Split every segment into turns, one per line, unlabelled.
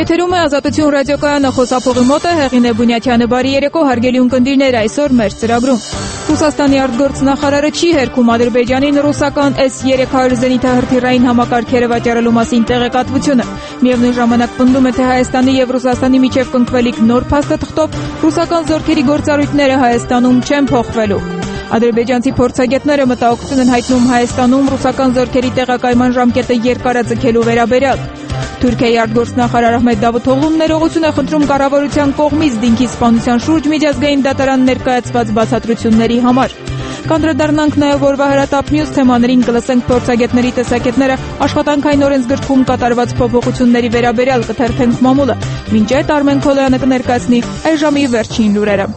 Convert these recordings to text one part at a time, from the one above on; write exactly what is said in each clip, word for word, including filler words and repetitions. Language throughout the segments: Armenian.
Եթերում է Ազատություն ռադիոկայանը, խոսափողի մոտ է Հեղինե Բունյաթյանը։ Բարի երեկո, հարգելի ունկնդիրներ, այսօր մեր ծրագրում։ Ռուսաստանի արտգործնախարարը չի հերքում Ադրբեջանին ռուսական էս երեք հարյուր զենիթահրթիռային համակարգերը վաճառելու մասին տեղեկատվությունը։ Միևնույն ժամանակ պնդում է, թե Հայաստանի եւ Ռուսաստանի միջև կնքվելիք նոր փաստաթղթով ռուսական զորքերի գործառույթները Հայաստանում չեն փոխվելու։ Ադրբեջանցի փորձագետները մտահոգություն են հայտնում Հայաստանում ռուսական զորքերի տեղակայման ժամկետը երկարաձգելու վերաբերյալ։ Թուրքիայի արտգործնախարար Ահմեդ Դավութօղլուն ներողություն է խնդրում կառավարության կողմից դինքի սպանության շուրջ միջազգային դատարան ներկայացված բացատրությունների համար։ Կանդրադառնանք նաև օրվա հրատապ մյուս թեմաներին, կլսենք փորձագետների տեսակետները աշխատանքային օրենսգրքում կատարված փոփոխությունների վերաբերյալ, կթերթենք մամուլը։ Մինչ այդ Արմեն Քոլոյանը կներկայացնի այս ժամի վերջին լուրերը։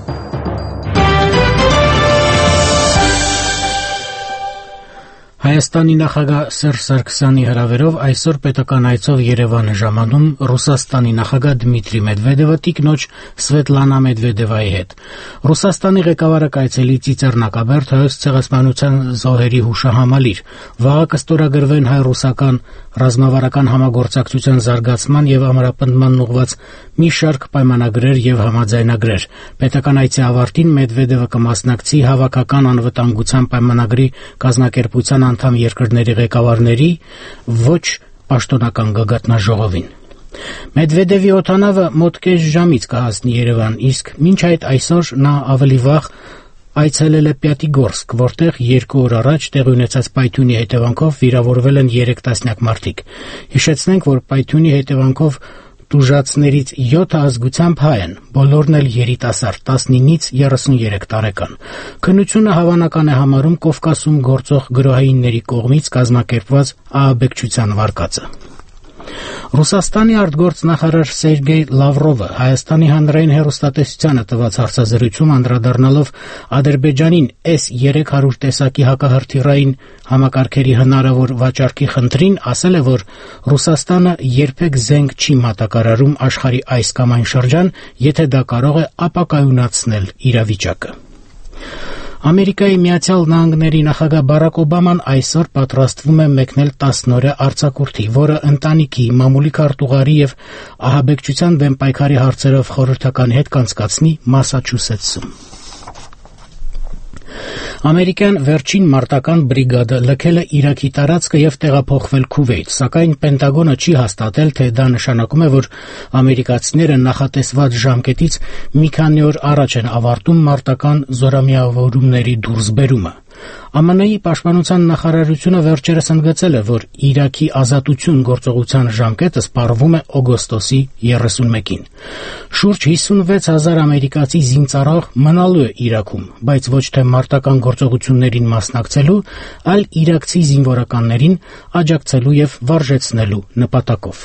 Հայաստանի նախագահ Սերժ Սարգսյանի հրավերով այսօր պետական այցով Երևան ժամանում Ռուսաստանի նախագահ Դմիտրի Մեդվեդևը տիկնոջ Սվետլանա Մեդվեդևայի հետ։ Ռուսաստանի ղեկավարը կայցելի Ծիծեռնակաբերդ Հայոց ցեղասպանության զոհերի հուշահամալիր։ Վաղը կստորագրվեն հայ-ռուսական ռազմավարական համագործակցության զարգացման եւ ամրապնդման ուղղված մի շարք պայմանագրեր եւ համաձայնագրեր։ Պետական այցի ավարտին Մեդվեդևը կմասնակցի հավաքական անվտանգության պայմանագրի կազմակերպության անդամ երկրների ղեկավարների ոչ պաշտոնական գագաթնաժողովին։ Մեդվեդևի օդանավը մոտ կես ժամից կհասնի Երևան, իսկ մինչ այդ այսօր նա ավելի վաղ այցելել է Պյատիգորսկ, որտեղ երկու օր առաջ տեղի ունեցած պայթյունի հետևանքով վիրավորվել են երեք տասնյակ մարդիկ։ Հիշեցնենք, որ պայթյունի հետևանքով տուժածներից յոթը ազգությամբ հայ են, բոլորն էլ երիտասարդ տասնինից երեսուներեք տարեկան։ Քննությունը հավանական է համարում Կովկասում գործող գրոհայինների կողմից կազմակերպված ահաբեկչության վարկածը։ Ռուսաստանի արտգործնախարար Սերգեյ Լավրովը Հայաստանի հանրային հեռուստատեսությանը տված հարցազրույցում անդրադառնալով Ադրբեջանին էս երեք հարյուր տեսակի հակահրթիռային համակարգերի հնարավոր վաճառքի խնդրին ասել է, որ Ռուսաստանը երբեք զենք չի մատակարարում աշխարհի այս կամ այն շրջան, եթե դա կարող է ապակայունացնել իրավիճակը։ Ամերիկայի Միացյալ Նահանգների նախագահ Բարակ Օբաման այսօր պատրաստվում է մեկնել տասնօրյա արձակուրդի, որը ընտանիքի, մամուլի քարտուղարի եւ ահաբեկչության դեմ պայքարի հարցերով խորհրդականի հետ կանցկացնի Մասաչուսեթսում։ Ամերիկյան վերջին մարտական բրիգադը լքել է Իրաքի տարածքը եւ տեղափոխվել Քուվեյթ, սակայն Պենտագոնը չի հաստատել, թե դա նշանակում է, որ ամերիկացիները նախատեսված ժամկետից մի քանի օր առաջ են ավարտում մարտական զորամիավորումների դուրսբերումը։ Է Մ Ն-ի պաշտպանության նախարարությունը վերջերս ընդգծել է, որ Իրաքի ազատություն գործողության ժամկետը սպառվում է օգոստոսի երեսունմեկին։ Շուրջ հիսունվեց հազար ամերիկացի զինծառայող մնալու է Իրաքում, բայց ոչ թե մարտական գործողություններին մասնակցելու, այլ իրաքցի զինվորականներին աջակցելու եւ վարժեցնելու նպատակով։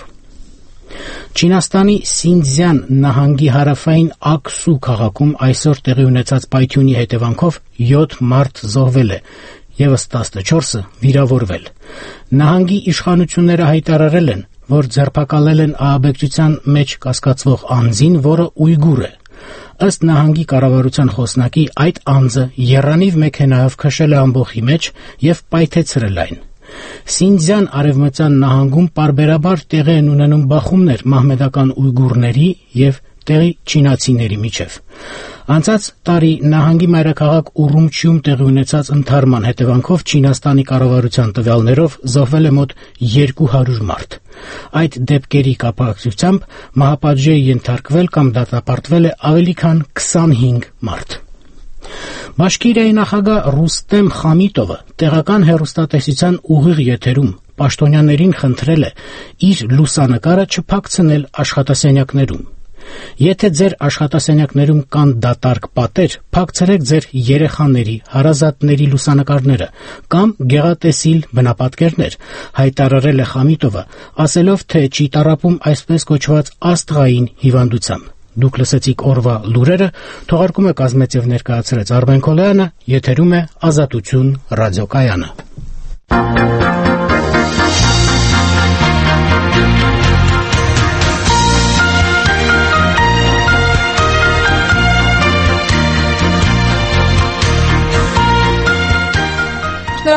Չինաստանի Սինձյան նահանգի հարավային Աքսու քաղաքում այսօր տեղի ունեցած պայթյունի հետևանքով յոթ մարդ զոհվել է, եւս տասնչորսը վիրավորվել։ Նահանգի իշխանությունները հայտարարել են, որ ձերբակալել են ահաբեկչության մեջ կասկածվող անձին, որը ույգուր է։ Ըստ նահանգի կառավարության խոսնակի, այդ անձը եռանիվ մեքենայով քշել է ամբոխի մեջ եւ պայթեցրել այն։ Սինձյան արևմտյան նահանգում պարբերաբար տեղի են ունենում բախումներ մահմեդական ույգուրների եւ տեղի չինացիների միջև։ Անցած տարի նահանգի մայրաքաղաք Ուրումչիում տեղի ունեցած ընդհարման հետևանքով Չինաստանի կառավարության տվյալներով զոհվել է մոտ երկու հարյուր մարդ։ Այդ դեպքերի կապակցությամբ մահապատժի է ենթարկվել կամ դատապարտվել է ավելի քան քսանհինգ մարդ։ Բաշկիրիայի նախագահ Ռուստեմ Խամիտովը տեղական հեռուստատեսության ուղիղ եթերում պաշտոնյաներին խնդրել է իր լուսանկարը չփակցնել աշխատասենյակներում։ Եթե ձեր աշխատասենյակներում կան դատարկ պատեր, փակցրեք ձեր երեխաների, հարազատների լուսանկարները կամ գեղատեսիլ բնապատկերներ, հայտարարել է Խամիտովը, ասելով, թե չի տառապում այսպես կոչված աստղային հիվանդությամբ։ Դուք լսեցիք օրվա լուրերը, թողարկումը կազմեց եւ ներկայացրեց Արմեն Քոլոյանը, եթերում է Ազատություն ռադիոկայանը։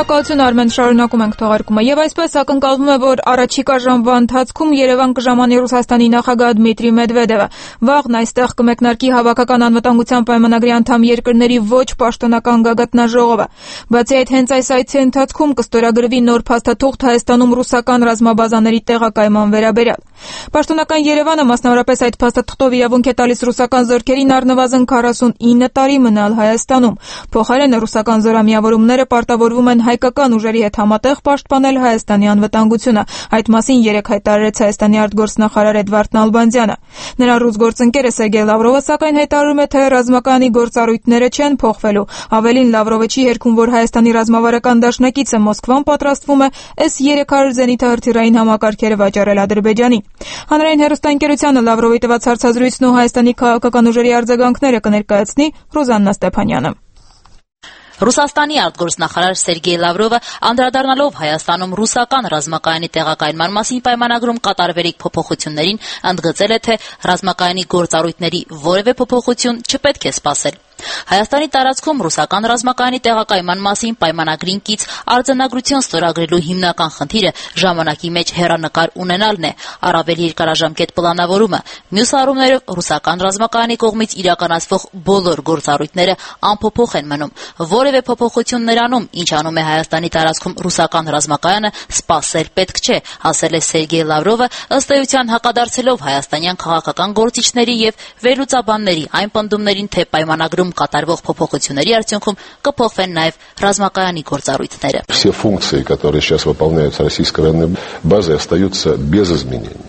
Շնորհակալություն Արմեն, շարունակում ենք թողարկումը։ Եվ այսպես ակնկալվում է, որ առաջիկա ժամվա ընթացքում Երևան կժամանի Ռուսաստանի նախագահ Դմիտրի Մեդվեդևը։ Վաղն այստեղ կմեկնարկի Հավաքական անվտանգության պայմանագրի անդամ երկրների ոչ պաշտոնական գագաթնաժողովը։ Բացի այդ, հենց այս այցի ընթացքում կստորագրվի նոր փաստաթուղթ Հայաստանում ռուսական ռազմաբազաների տեղակայման վերաբերյալ։ Պաշտոնական Երևանը մասնավորապես այդ փաստաթղթով իրավունք է տալիս ռուսական զորքերին առնվազն քառասունինը տարի մնալ Հայաստանում։ Փոխարենը ռուսական զորամիավորումները պարտավորվում են հայկական ուժերի հետ համատեղ պաշտպանել Հայաստանի անվտանգությունը։ Այդ մասին երեկ հայտարարեց Հայաստանի արտգործնախարար Էդվարդ Նալբանդյանը։ Նրա ռուս գործընկերը Սերգեյ Լավրովը սակայն հայտարարում է, թե ռազմակայանի գործառույթները չեն փոխվելու։ Ավելին, Լավրովը չի հերքում, որ Հայաստանի ռազմավարական դաշնակիցը Մոսկվան պատրաստվում է էս երեք հարյուր զենիթահրթիռային համակարգերը վաճառել Ադրբեջանին։ Հանրային հեռուստաընկերությանը Լավրովի տված հարցազրույցն ու Հայաստանի քաղաքական ուժերի արձագանքները կներկայացնի Ռոզաննա Ստեփանյանը։
Ռուսաստանի արտգործնախարար Սերգեյ Լավրովը անդրադառնալով Հայաստանում ռուսական ռազմակայանի տեղակայման մասին պայմանագրում կատարվելիք փոփոխություններին ընդգծել է, թե ռազմակայանի գործառույթների որևէ փոփոխություն չպետք է սպասել։ Հայաստանի տարածքում ռուսական ռազմակայանի տեղակայման մասին պայմանագրին կից արձանագրություն ստորագրելու հիմնական խնդիրը ժամանակի մեջ հեռանկար ունենալն է, առավել երկարաժամկետ պլանավորումը։ Մյուս առումներով ռուսական ռազմակայանի կողմից իրականացվող բոլոր գործառույթները անփոփոխ են մնում։ Որևէ փոփոխություն նրանում, ինչ անում է Հայաստանի տարածքում ռուսական ռազմակայանը, սպասել պետք չէ, ասել է Սերգեյ Լավրովը, ըստ էության հակադարձելով հայաստանյան քաղաքական գործիչների եւ վերլուծաբանների այն պնդումներին, թե պայմանագրում կատարվող փոփոխությունների արդյունքում կփոխվեն նաև ռազմակայանի գործառույթները։
Все функции, которые сейчас выполняются российской военной базой, остаются без изменений.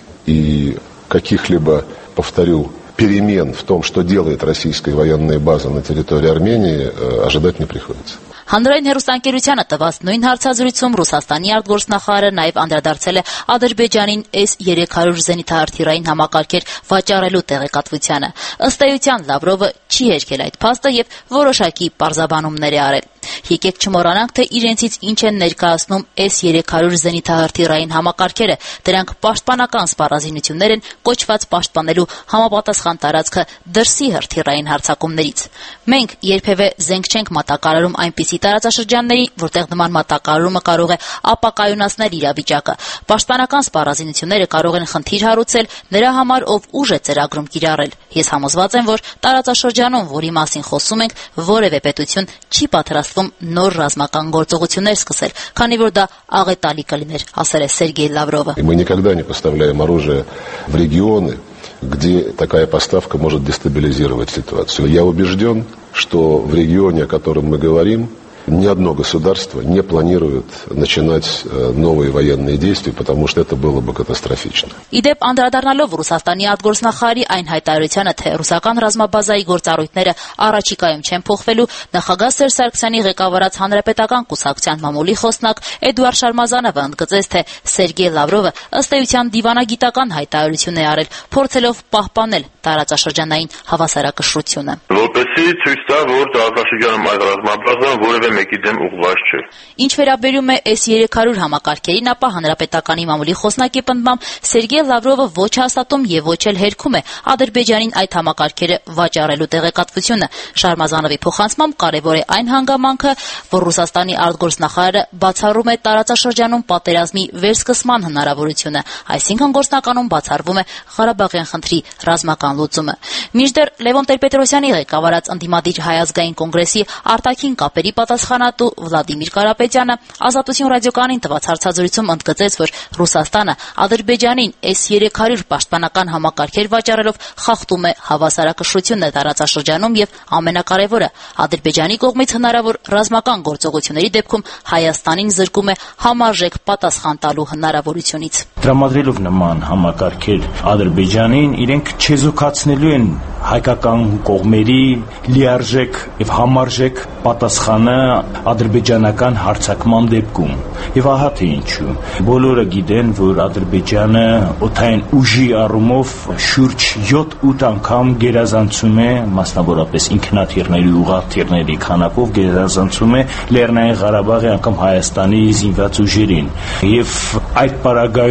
И каких-либо, повторю, перемен в том, что делает российская военная база на территории Армении, ожидать не приходится.
Հանրային հեռուստաընկերությանը տված նույն հարցազրույցում Ռուսաստանի արտգործնախարարը նաև անդրադարձել է Ադրբեջանին էս երեք հարյուր զենիթահրթիռային համակարգեր վաճառելու տեղեկատվությանը։ Ըստ էության Լավրովը չի հերքել այդ փաստը եւ որոշակի պարզաբանումներ է արել։ Եկեք չմոռանանք, թե իրենցից ինչ են ներկայացնում էս երեք հարյուր զենիթահրթիռային համակարգերը։ Դրանք պաշտպանական սպառազինություններ են, կոչված պաշտպանելու համապատասխան տարածքը դրսի հրթիռային հարձակումներից։ Մենք երբևէ զենք չենք մատակարարում այնպիսի տարածաշրջանների, որտեղ նման մատակարարումը կարող է ապակայունացնել իրավիճակը։ Պաշտպանական սպառազինությունները կարող են խնդիր հարուցել նրա համար, ով ուժ է ծրագրում կիրառել։ Ես համոզված եմ, որ տարածաշրջանում, որի մասին խոսում ենք, որևէ պետություն չի պատրաստվում նոր ռազմական գործողություններ սկսել, քանի որ դա աղետալի կլիներ, ասել է Սերգեյ Լավրովը։
Мы никогда не поставляем оружие в регионы, где такая поставка может дестабилизировать ситуацию. Я убежден, что в регионе, о котором мы говорим, ни одно государство не планирует начинать новые военные действия, потому что это было бы катастрофично.
Իդեպ անդրադառնալով Ռուսաստանի արտգործնախարարի այն հայտարարությանը, թե ռուսական ռազմաբազայի գործառույթները առաջիկայում չեն փոխվելու, նախագահ Սերժ Սարգսյանի ղեկավարած հանրապետական կուսակցության մամուլի խոսնակ Էդուարդ Շարմազանովը ընդգծեց, թե Սերգեյ Լավրովը ըստ էության դիվանագիտական հայտարարություն է արել, փորձելով պահպանել տարածաշրջանային հավասարակշռությունը։
Որպեսզի ցույց տա, որ տարածաշրջանում այդ ռազմաբազան որևէ մեկի դեմ ուղղված չէ։
Ինչ վերաբերում է էս երեք հարյուր համակարգերին, ապա հանրապետականի մամուլի խոսնակի պնդմամբ Սերգեյ Լավրովը ոչ հաստատում եւ ոչ էլ հերքում է Ադրբեջանին այդ համակարգերը վաճառելու տեղեկատվությունը։ Շարմազանովի փոխանցմամբ կարևոր է այն հանգամանքը, որ Ռուսաստանի արտգործնախարարը բացառում է տարածաշրջանում պատերազմի վերսկսման հնարավորությունը, այսինքն գործնականում բացառվում է Ղարաբաղյան խնդրի ռազմական լուծումը։ Մինչդեռ Լևոն Տեր-Պետրոսյանի ղեկավարած ընդդիմադիր Հայ ազգային կոնգրեսի արտաքին կապերի պատասխանատու Վլադիմիր Կարապետյանը Ազատություն ռադիոկայանին տված հարցազրույցում ընդգծեց, որ Ռուսաստանը Ադրբեջանին էս երեք հարյուր պաշտպանական համակարգեր վաճառելով խախտում է հավասարակշռությունը տարածաշրջանում եւ ամենակարևորը Ադրբեջանի կողմից հնարավոր ռազմական գործողությունների դեպքում Հայաստանին զրկում է համարժեք պատասխան տալու հնարավորությունից։
Տրամադրելով նման համակարգեր Ադրբեջանին, իրենք չեզոքացնելու են հայկական կողմերի լիարժեք եւ համարժեք պատասխանը ադրբեջանական հարձակման դեպքում։ Եվ ահա թե ինչու։ Բոլորը գիտեն, որ Ադրբեջանը օդային ուժի առումով շուրջ յոթ-ութ անգամ գերազանցում է, մասնավորապես ինքնաթիռների ուղղաթիռների քանակով գերազանցում է Լեռնային Ղարաբաղի անգամ Հայաստանի զինված ուժերին։ Եվ այդ պարագայում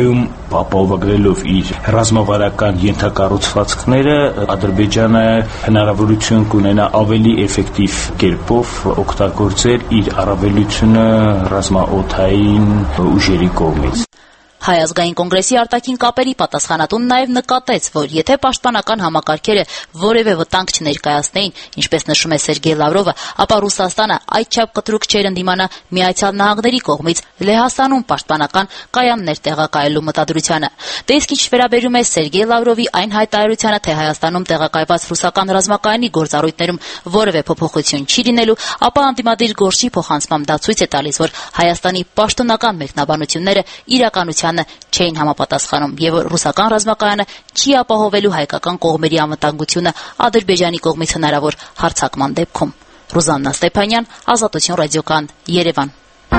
ապահովագրելով իր ռազմավարական ենթակառուցվածքները, Ադրբեջանը հնարավորություն կունենա ավելի էֆեկտիվ կերպով օգտագործել իր առավելությունը ռազմաօդային ուժերի կողմից։
Հայ ազգային կոնգրեսի արտաքին կապերի պատասխանատուն նաև նկատեց, որ եթե պաշտպանական համակարգերը որևէ վտանգ չներկայացնեին, ինչպես նշում է Սերգեյ Լավրովը, ապա Ռուսաստանը այդչափ կտրուկ չէր ընդդիմանա Միացյալ Նահանգների կողմից Լեհաստանում պաշտպանական կայաններ տեղակայելու մտադրությանը։ Դե իսկ ինչ վերաբերում է Սերգեյ Լավրովի այն հայտարարությանը, թե Հայաստանում տեղակայված ռուսական ռազմակայանի գործառույթներում որևէ փոփոխություն չի լինելու, ապա անդիմադիր գործի փոխանցմամբ դա ցույց է տալիս, որ Հայաստանի պաշտոնական մեկնաբանությունները իրականության չէին համապատասխանում եւ ռուսական ռազմակայանը չի ապահովելու հայկական կողմերի անվտանգությունը Ադրբեջանի կողմից հնարավոր հարձակման դեպքում։ Ռուզաննա Ստեփանյան, Ազատություն ռադիոկայան, Երևան։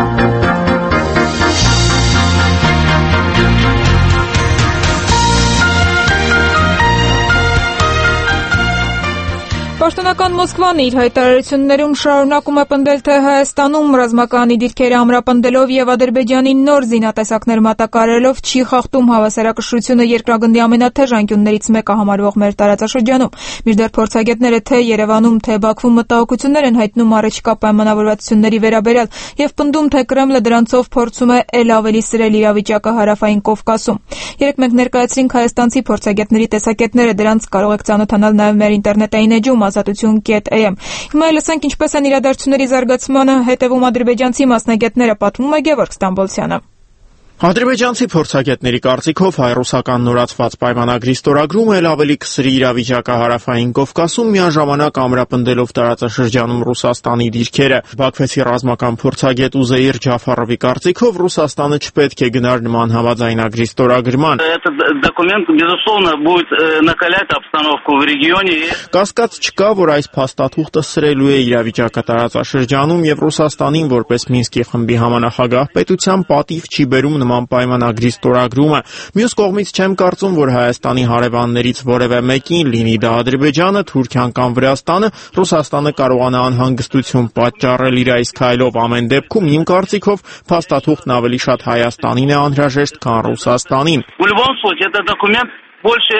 Պաշտոնական Մոսկվան իր հայտարարություններում շարունակում է պնդել, թե Հայաստանում ռազմակայանի դիրքերը ամրապնդելով եւ Ադրբեջանի նոր զինատեսակներ մատակարարելով չի խախտում հավասարակշռությունը երկրագնդի ամենաթեժ անկյուններից մեկը համարվող մեր տարածաշրջանում։ Մինչդեռ փորձագետները թե Երևանում, թե Բաքվում մտահոգություններ են հայտնում առաջիկա պայմանավորվածությունների վերաբերյալ եւ պնդում, թե Կրեմլը դրանցով փորձում է ել ավելի սրել իրավիճակը հարավային Կովկասում։ Երեք մենք ներկայացրինք հայաստանցի փորձագետների տեսակետները, դրանց կարող եք ծանոթանալ նաեւ մեր ինտերնետային էջում ազատություն կետ էյ էմ։ Հիմա լսենք ինչպես են իրադարձությունների զարգացմանը հետևում ադրբեջանցի մասնագետները, պատմում է Գևորգ Ստամբոլցյանը։
Ադրբեջանցի փորձագետների կարծիքով հայ-ռուսական նորացված պայմանագրի ստորագրումը ել ավելի կսրի իրավիճակը հարավային Կովկասում, միաժամանակ ամրապնդելով տարածաշրջանում Ռուսաստանի դիրքերը։ Բաքվեցի ռազմական փորձագետ Ուզեիր Ջաֆարովի կարծիքով Ռուսաստանը չպետք է գնար նման համաձայնագրի ստորագրման։ Կասկած չկա, որ այս փաստաթուղթը սրելու է իրավիճակը տարածաշրջանում եւ Ռուսաստանին որպես Մինսկի խմբի համանախագահ պետության պատիվ չի բերում պայմանագրի ստորագրումը։ Մյուս կողմից չեմ կարծում, որ Հայաստանի հարևաններից որևէ մեկին, լինի դա Ադրբեջանը, Թուրքիան կամ Վրաստանը, Ռուսաստանը կարողանա անհանգստություն պատճառել իր այս քայլով։ Ամեն դեպքում իմ կարծիքով փաստաթուղթն ավելի շատ Հայաստանին է անհրաժեշտ, քան Ռուսաստանին։ Больше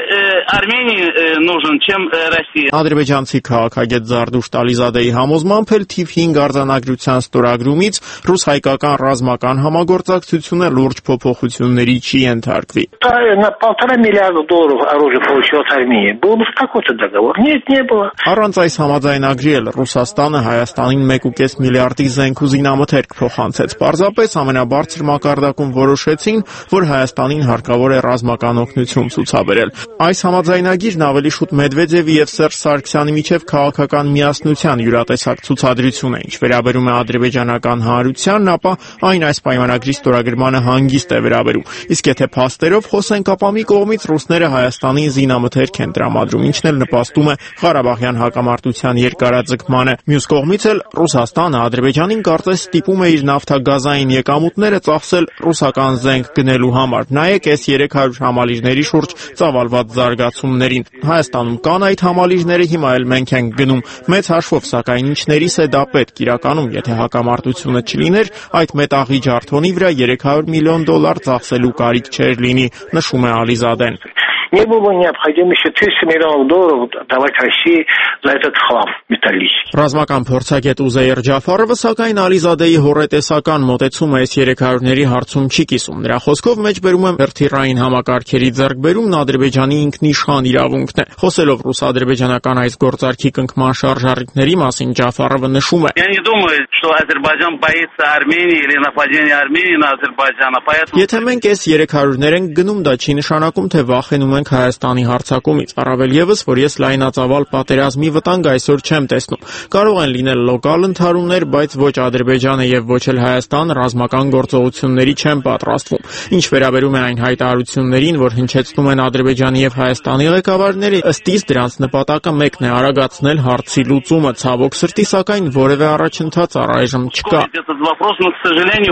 Армении нужен, чем Россия. Ադրբեջանցի քաղաքագետ Զարդուշտ Ալիզադեի համոզմամբ էլ թիվ հինգ արձանագրության ստորագրումից ռուս-հայկական ռազմական համագործակցությունը լուրջ փոփոխությունների չի ենթարկվի։ На полтора миллиарда долларов оружия получила от Армении. Был бы какой-то договор? Нет, не было. Առանց այս համաձայնագրի էլ Ռուսաստանը Հայաստանին մեկ ու կես միլիարդի զենք ու զինամթերք փոխանցեց։ Պարզապես ամենաբարձր մակարդակում որոշեցին, որ Հայաստանին հարկավոր է ռազմական օգնություն ցուցաբերել։ Այս համաձայնագիրն ավելի շուտ Մեդվեդևի եւ Սերժ Սարգսյանի միջև քաղաքական միասնության յուրատեսակ ցուցադրություն է։ Ինչ վերաբերում է ադրբեջանական հանրությանն, ապա այն այս պայմանագրի ստորագրմանը հանգիստ է վերաբերում։ Իսկ եթե փաստերով խոսենք, ապա մի կողմից ռուսները Հայաստանին զինամթերք են տրամադրում, ինչն էլ նպաստում է Ղարաբաղյան հակամարտության երկարաձգմանը։ Մյուս կողմից էլ Ռուսաստանը Ադրբեջանին կարծես ստիպում է իր նավթագազային եկամուտները ծախսել ռուսական զենք գնելու համար։ Նայեք այս երեք հարյուր համալիրների շուրջ ծավալված զարգացումներին։ Հայաստանում կան այդ համալիրները, հիմա էլ մենք ենք գնում։ Մեծ հաշվով, սակայն ինչներիս է դա պետք իրականում, եթե հակամարտությունը չլիներ, այդ մետաղի ջարդոնի վրա երեք հարյուր միլիոն դոլար ծախսելու կարիք չէր լինի, նշում է Ալիզադեն։ Не было необходимо еще триста миллионов долларов давать России за этот хлам металлический. Ռազմական փորձագետ Ուզեյր Ջաֆարովը սակայն Ալիզադեի հորետեսական մոտեցումը այս երեք հարյուրների հարցում չի կիսում։ Նրա խոսքով մեջբերում է հերթիրային համակարգերի ձեռքբերումն Ադրբեջանի ինքնիշխան իրավունքն է։ Խոսելով ռուս-ադրբեջանական այս գործարքի կնքման շարժառիթների մասին Ջաֆարովը նշում է. Я не думаю, что Азербайджан боится Армении или нападения Армении на Азербайджан, поэтому Եթե մենք այս երեք հարյուրներ ենք գնում, դա չի նշանակում, թե վախենում ենք Հայաստանի հարձակումից, առավել եւս, որ ես լայնածավալ պատերազմի վտանգ այսօր չեմ տեսնում։ Կարող են լինել լոկալ ընդհարումներ, բայց ոչ Ադրբեջանը եւ ոչ էլ Հայաստան ռազմական գործողությունների չեն պատրաստվում։ Ինչ վերաբերում է այն հայտարարություններին, որ հնչեցնում են Ադրբեջանի եւ Հայաստանի ղեկավարները, ըստ իս դրանց նպատակը մեկն է՝ արագացնել հարցի луцումը։ Ցավոք սրտի, սակայն որևէ առաջընթաց առայժմ չկա։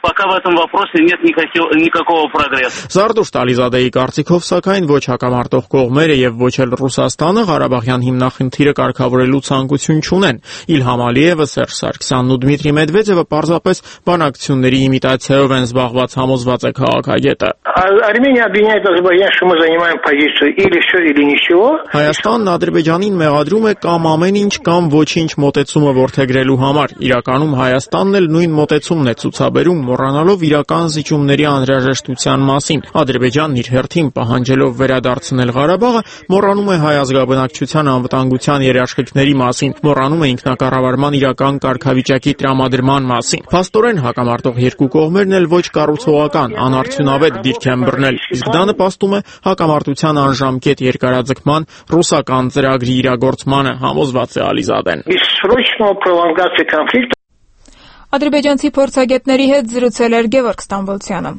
пока в этом вопросе нет никакого, никакого прогресса.
Զարդուշտ Ալիզադեի կարծիքով, սակայն ոչ հակամարտող կողմերը եւ ոչ էլ Ռուսաստանը Ղարաբաղյան հիմնախնդիրը կարգավորելու ցանկություն չունեն։ Իլհամ Ալիևը, Սերժ Սարգսյանն ու Դմիտրի Մեդվեդևը պարզապես բանակցությունների իմիտացիայով են զբաղված, համոզված է քաղաքագետը։
Արմենիա обвиняет Азербайджан, что мы занимаем позицию или все или ничего.
Հայաստանն Ադրբեջանին մեղադրում է կամ ամեն ինչ կամ ոչինչ մոտեցումը որդեգրելու համար։ Իրականում Հայաստանն էլ նույն մոտեցումն է ցուցաբերում, մոռանալով իրական զիջումների անհրաժեշտության մասին։ Ադրբեջանն իր հերթին պահանջելով վերադարձնել Ղարաբաղը, մոռանում է հայ ազգաբնակչության անվտանգության երաշխիքների մասին, մոռանում է ինքնակառավարման իրական կարգավիճակի տրամադրման մասին։ Փաստորեն հակամարտող երկու կողմերն էլ ոչ կառուցողական, անարդյունավետ դիրք են բռնել, իսկ դա նպաստում է հակամարտության անժամկետ երկարաձգման ռուսական ծրագրի իրագործմանը, համոզված է Ալիզադեն։
Ադրբեջանցի փորձագետների հետ զրուցել էր Գևորգ Ստամբոլցյանը։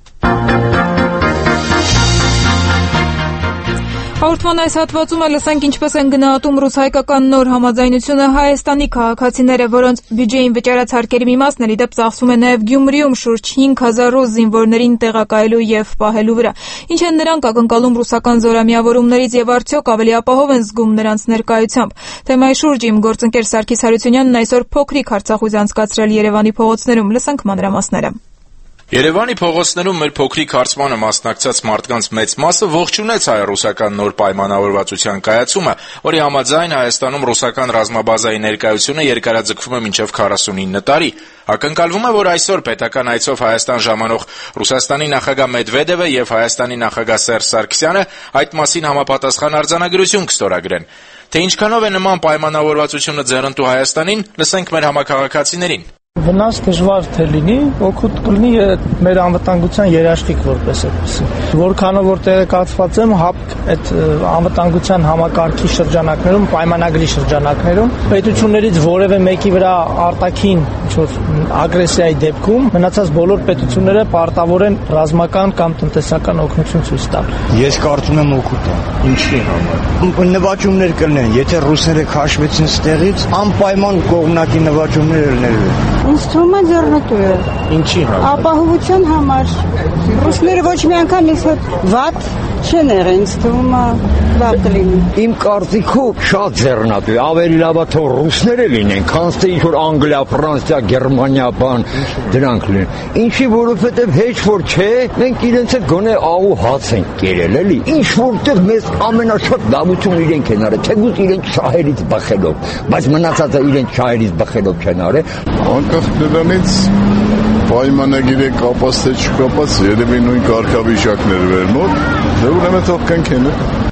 Հաղորդման այս հատվածում լսենք ինչպես են գնահատում ռուս-հայկական նոր համաձայնությունը Հայաստանի քաղաքացիները, որոնց բյուջեին վճարած հարկերի մի մասն էլ ի դեպ ծախսվում է նաև Գյումրիում շուրջ հինգ հազար ռուս զինվորներին տեղակայելու եւ պահելու վրա։ Ինչ են նրանք ակնկալում ռուսական զորամիավորումներից եւ արդյոք ավելի ապահով են զգում նրանց ներկայությամբ։ Թեմայի շուրջ իմ գործընկեր Սարգիս Հարությունյանն այսօր փոքրիկ հարցախույզ անցկացրել Երևանի փողոցներում, լսենք մանրամասները։
Երևանի փողոցներում մեր փոքրիկ հարցմանը մասնակցած մարդկանց մեծ մասը ողջունեց հայ-ռուսական նոր պայմանավորվածության կայացումը, որի համաձայն Հայաստանում ռուսական ռազմաբազայի ներկայությունը երկարաձգվում է մինչև քառասունինը տարի։ Ակնկալվում է, որ այսօր պետական այցով Հայաստան ժամանող Ռուսաստանի նախագահ Մեդվեդևը եւ Հայաստանի նախագահ Սերժ Սարգսյանը այդ մասին համապատասխան արձանագրություն կստորագրեն։ Թե ինչքանով է նման պայմանավորվածությունը ձեռնտու Հայաստանին, լսենք մեր համակարգացիներին։
Վնաս դժվար թե լինի, օգուտ կլինի մեր անվտանգության երաշխիք որպես այդպեսի։ Որքանով որ տեղեկացված եմ, այդ անվտանգության համակարգի շրջանակներում, պայմանագրի շրջանակներում պետություններից որևէ մեկի վրա արտաքին ինչ-որ ագրեսիայի դեպքում մնացած բոլոր պետությունները պարտավոր են ռազմական կամ տնտեսական օգնություն ցույց տալ։
Ես կարծում եմ օգուտ է։ Ինչի համար։ Նվաճումներ կլինեն, եթե ռուսները քաշվեցին ստեղից, անպայման կողմնակի նվաճումներ լինելու։
Ինձ թվում է ձեռնտու է։
Ինչի համար։
Ապահովության համար։ Ռուսները ոչ մի անգամ ինձ հետ վատ չեն եղել, ինձ թվում է լավ կլինի։
Իմ կարծիքով շատ ձեռնտու է, ավելի լավ է թող ռուսները լինեն, քան թե ինչ որ Անգլիա, Ֆրանսիա, Գերմանիա բան դրանք լինեն։ Ինչի, որովհետև հեչ որ չէ, մենք իրենց հետ գոնե աղու հաց ենք կերել, էլի։ Ինչ որտեղ մեզ ամենաշատ լավություն իրենք են արել, թեկուզ իրենք շահերից բխելով, բայց մնացածը իրենք շահերից բխելով չեն արել։
Անկախ նրանից պայմանագիր է կապած թե չկապած, երևի նույն կարգավիճակներ վեր մոտ, դե ուրեմն թող կնքեն։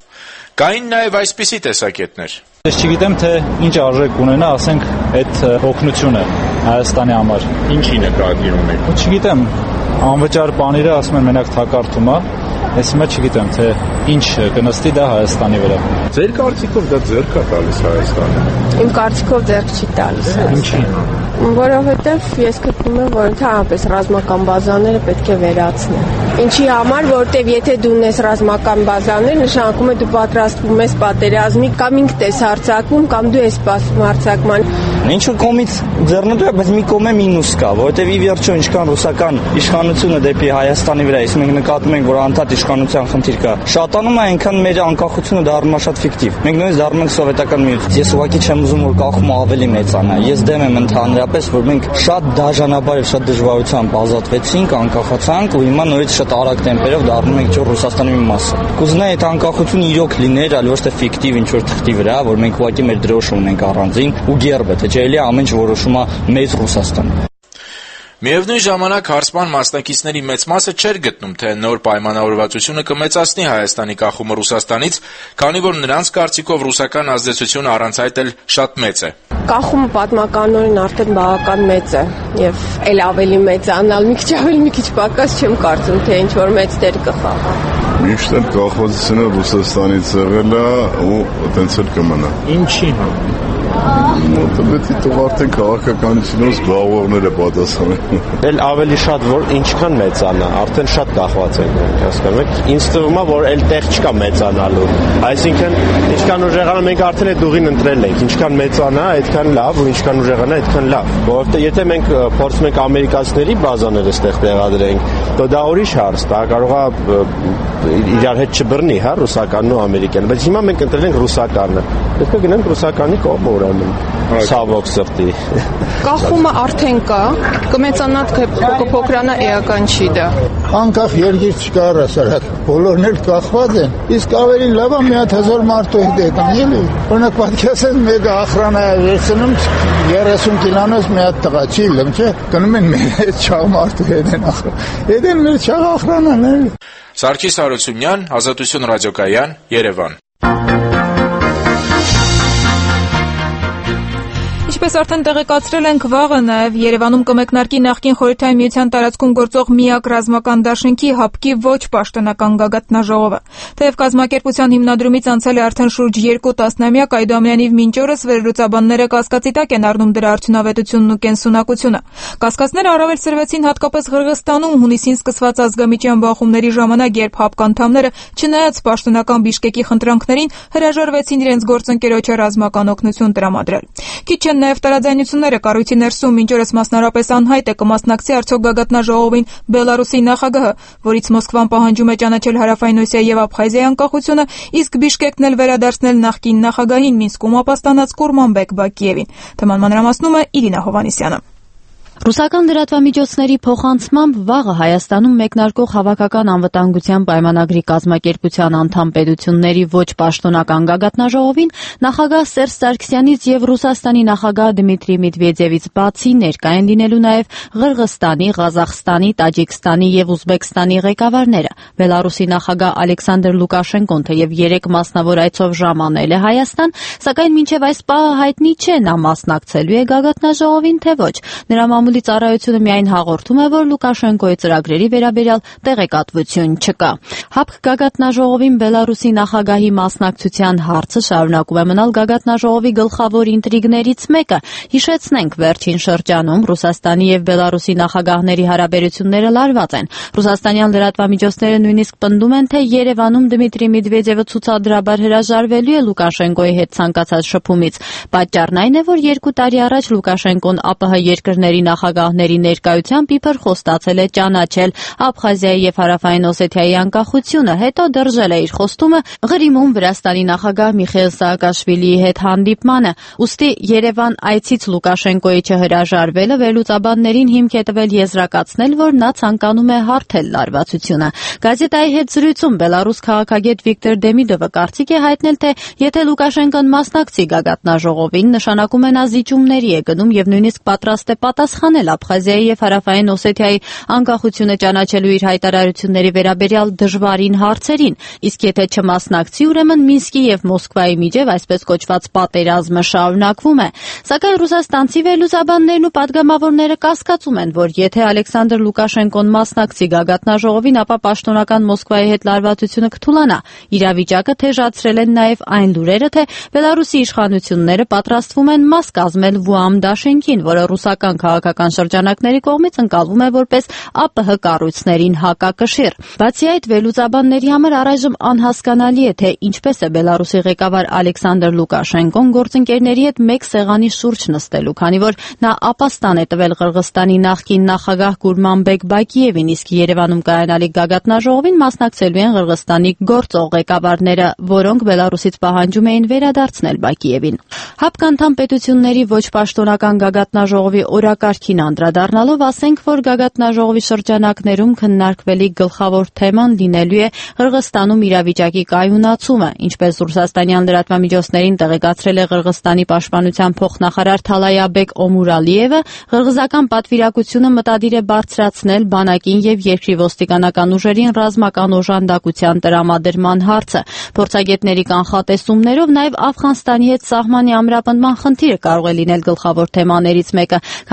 Կային նաև այսպիսի տեսակետներ։
Ես չգիտեմ, թե ինչ արժեք ունենա, ասենք, այդ օգնությունը Հայաստանի համար։
Ինչի նկատի ունեք։
Չգիտեմ, անվճար բաները ասում են մենակ թակարդում է, ես հիմա չգիտեմ, թե ինչ կնստի դա Հայաստանի վրա։
Ձեր կարծիքով դա ձեռք է տալիս Հայաստանը։
Իմ կարծիքով ձեռք չի տալիս։
Ինչի՞։
Որովհետև ես գտնում եմ, որ ընդհանրապես ռազմական բազաները պետք է վերացնել։ Ինչի համար, որտեվ եթե դու ունես ռազմական բազաներ, նշանակում է դու պատրաստվում ես պատերազմի, կամ ինքդ ես հարձակվում, կամ դու ես սպասում հարձակման։
Ինչ-որ կողմից ձեռնտու է, բայց մի կողմ է մինուս կա, որովհետև ի վերջո ինչքան ռուսական իշխանությունը դեպի Հայաստանի վրա, իսկ մենք նկատում ենք, որ անդադ իշխանության խնդիր կա, շատանում է, այնքան մեր անկախությունը դառնում է շատ ֆիկտիվ։ Մենք նույնիսկ դառնում ենք սովետական միություն։ Ես ուղղակի չեմ ուզում, որ կախումը ավելի մեծանա։ Ես դեմ եմ ընդհանրապես, որ մենք շատ դաժանաբար եւ շատ դժվարությամբ ազատվեցինք, անկախացանք ու հիմա նորից շատ արագ տեմպերով դառնում ենք ճոր Ռուսաստանի մի մասը։ Կուզենայի այդ անկախությունը իրոք լիներ, այլ ոչ թե ֆիկտիվ ինչ-որ թղթի վրա, որ մենք ուղղակի մեր դրոշը ունենք առանձին ու գերբը, թե չէ էլի ամեն ինչ որոշում է մեծ Ռուսաստանը։
Միևնույն ժամանակ հարցման մասնակիցների մեծ մասը չէր գտնում, թե նոր պայմանավորվածությունը կմեծացնի Հայաստանի կախումը Ռուսաստանից, քանի որ նրանց կարծիքով ռուսական ազդեցությունը առանց այդ էլ շատ մեծ է։
Կախումը պատմականորեն արդեն բավական մեծ է եւ էլ ավելի մեծանալ, մի քիչ ավելի, մի քիչ պակաս չեմ կարծում, թե ինչ որ մեծ դեր կխաղա։
Միշտ էլ կախվածությունը Ռուսաստանից եղել է ու այդպես էլ կմնա։
Ինչի՞ համար։
Պետք է թող արդեն քաղաքականությունից զբաղվողները պատասխանեն։
Էլ ավելի շատ որ ինչքան մեծանա, արդեն շատ կախված ենք, հասկանում եք։ Ինձ թվում է, որ էլ տեղ չկա մեծանալու։ Այսինքն, ինչքան ուժեղանա մենք արդեն այդ ուղին ընտրել ենք, ինչքան մեծանա, այդքան լավ, ու ինչքան ուժեղանա, այդքան լավ։ Որովհետեւ եթե մենք փորձում ենք ամերիկացիների բազաները այստեղ տեղադրենք, то դա ուրիշ հարց, դա կարող է իրար հետ չբռնի, հա, ռուսականն ու ամերիկանը, բայց հիմա մենք ընտրել ենք ռուսականը։ Պետք է գնանք ռուսականի կողմը ուրեմն, ցավոք սրտի։
Կախումը արդեն կա, կմեծանա թե փոքրանա էական չի դա։
Անկախ երկիր չկա հասարակ, բոլորն էլ կախված են։ Իսկ ավելի լավ է մի հատ հազար մարդու հետ եկան, էլի։ Օրինակ պատկերացրեք մեկը ախրանա է վերցնում երեսուն կիլոնոց մի հատ տղա չի լմ, չէ՞։ Գնում են մեր հետ չաղ մարդու հետ են ախրան։ Եդեն մեր չաղ ախրանան, էլի։
Սարգիս Հարությունյան, Ազատություն ռադիոկայան, Երևան։
Ինչպես արդեն տեղեկացրել ենք, վաղը նաև Երևանում կմեկնարկի նախկին Խորհրդային Միության տարածքում գործող միակ ռազմական դաշինքի ՀԱՊԿ-ի ոչ պաշտոնական գագաթնաժողովը։ Թեև կազմակերպության հիմնադրումից անցել է արդեն շուրջ երկու տասնամյակ, այդուամենայնիվ մինչ օրս վերլուծաբանները կասկածի տակ են առնում դրա արդյունավետությունն ու կենսունակությունը։ Կասկածները առավել սրվեցին հատկապես Ղրղստանում հունիսին սկսված ազգամիջյան բախումների ժամանակ, երբ ՀԱՊԿ անդամները, չնայած պաշտոնական Բիշկեկի խնդրանքներին, հրաժարվեցին իրենց գործընկերոջը ռազմական օգնություն տրամադրել։ Քիչ չեն նաև տարաձայնությունները կառույցի ներսում, մինչ օրս մասնարարպես անհայտ է կմասնակցի արդյոք գագաթնաժողովին Բելարուսի նախագահը, որից Մոսկվան պահանջում է ճանաչել Հարավային Օսիայի եւ Աբխազիայի անկախությունը, իսկ Բիշկեկն էլ վերադարձնել նախկին նախագահին Մինսկում ապաստանած Կուրմանբեկ Բակիևին։ Թեման մանրամասնում է Իրինա Հովհաննիսյանը։
Ռուսական լրատվամիջոցների փոխանցմամբ վաղը Հայաստանում մեկնարկող Հավաքական անվտանգության պայմանագրի կազմակերպության անդամ պետությունների ոչ պաշտոնական գագաթնաժողովին նախագահ Սերժ Սարգսյանից եւ Ռուսաստանի նախագահ Դմիտրի Մեդվեդևից բացի ներկա են լինելու նաեւ Ղրղստանի, Ղազախստանի, Տաջիկստանի եւ Ուզբեկստանի ղեկավարները։ Բելարուսի նախագահ Ալեքսանդր Լուկաշենկոն թեև երեք մասնավոր այցով ժամանել է Հայաստան, սակայն մինչեւ այս պահը հայտնի չէ նա մասնակցելու է գագաթնաժողովին թե ոչ։ Նրա մամուլի ծառայությունը միայն հաղորդում է, որ Լուկաշենկոյի ծրագրերի վերաբերյալ տեղեկատվություն չկա։ ՀԱՊԿ գագաթնաժողովին Բելարուսի նախագահի մասնակցության հարցը շարունակում է մնալ գագաթնաժողովի գլխավոր ինտրիգներից մեկը։ Հիշեցնենք, վերջին շրջանում Ռուսաստանի եւ Բելարուսի նախագահների հարաբերությունները լարված են։ Ռուսաստանյան լրատվամիջոցները նույնիսկ պնդում են, թե Երևանում Դմիտրի Մեդվեդևը ցուցադրաբար հրաժարվելու է Լուկաշենկոյի հետ ցանկացած շփումից։ Պատճառն այն է, որ երկու տարի առաջ Լուկաշենկոն ԱՊՀ երկրների նախագահների ներկայությամբ իբր խոստացել է ճանաչել Աբխազիայի եւ Հարավային Օսեթիայի անկախությունը, հետո դրժել է իր խոստումը Ղրիմում Վրաստանի նախագահ Միխայիլ Սաակաշվիլիի հետ հանդիպմանը։ Ուստի Երևան այցից Լուկաշենկոյի չհրաժարվելը վերլուծաբաններին հիմք է տվել եզրակացնել, որ նա ցանկանում է հարթել լարվածությունը։ Գազետայի հետ զրույցում Բելարուս քաղաքագետ Վիկտոր Դեմիդովը կարծիք է հայտնել, թե եթե Լուկաշենկոն մասնակցի գագաթնաժողովին, նշանակում է նա զիջումների է գնում եւ նույնիսկ պատրաստ է պատասխանել Աբխազիայի եւ Հարավային Օսեթիայի անկախությունը ճանաչելու իր հայտարարությունների վերաբերյալ դժվարին հարցերին, իսկ եթե չմասնակցի, ուրեմն Մինսկի եւ Մոսկվայի միջև այսպես կոչված պատերազմը շարունակվում է։ Սակայն ռուսաստանցի վերլուծաբաններն ու պատգամավորները կասկածում են, որ եթե Ալեքսանդր Լուկաշենկոն մասնակցի գագաթնաժողովին, ապա պաշտոնական Մոսկվայի հետ լարվածությունը կթուլանա։ Իրավիճակը թեժացրել են նաեւ այն լուրերը, թե Բելարուսի իշխանությունները պատրաստվում են մաս կազմել Վուամ դաշինքին, որը ռուսական քաղաքական շրջանակների կողմից ընկալվում է որպես ԱՊՀ կառույցներին հակակշիռ։ Բացի այդ, վերլուծաբանների համար առայժմ անհասկանալի է, թե ինչպես է Բելարուսի ղեկավար Ալեքսանդր Լուկաշենկոն գործընկերների հետ մեկ սեղանի շուրջ նստելու, քանի որ նա ապաստան է տվել Ղրղստանի նախկին նախագահ Կուրմանբեկ Բակիևին, իսկ Երևանում կայանալիք գագաթնաժողովին մասնակցելու են Ղրղստանի գործող ղեկավարները, որոնք Բելարուսից պահանջում էին վերադարձնել Բակիևին։ ՀԱՊԿ անդամ պետությունների ոչ պաշտոնական գագաթնաժողովի օրակարգին անդրադառնալով ասենք, որ գագաթնաժողովի շրջանակներում քննարկվելիք գլխավոր թեման լինելու է Ղրղստանում իրավիճակի կայունացումը, ինչպես ռուսաստանյան լրատվամիջոցներին տեղեկացրել է Ղրղստանի պաշտպանության փոխնախարար Թալայաբեկ Օմուրալիևը, ղրղզական պատվիրակությունը մտադիր է բարձրացնել բանակին եւ երկրի ոստիկանական ուժերին ռազմական օժանդակության տրամադրման հարցը։ Փորձագետների կանխատեսումներով նաեւ Աֆղանստանի հետ սահմանի ամրապնդման խնդիրը կարող է լինել գլխավոր թեմաներից մեկը, քանի որ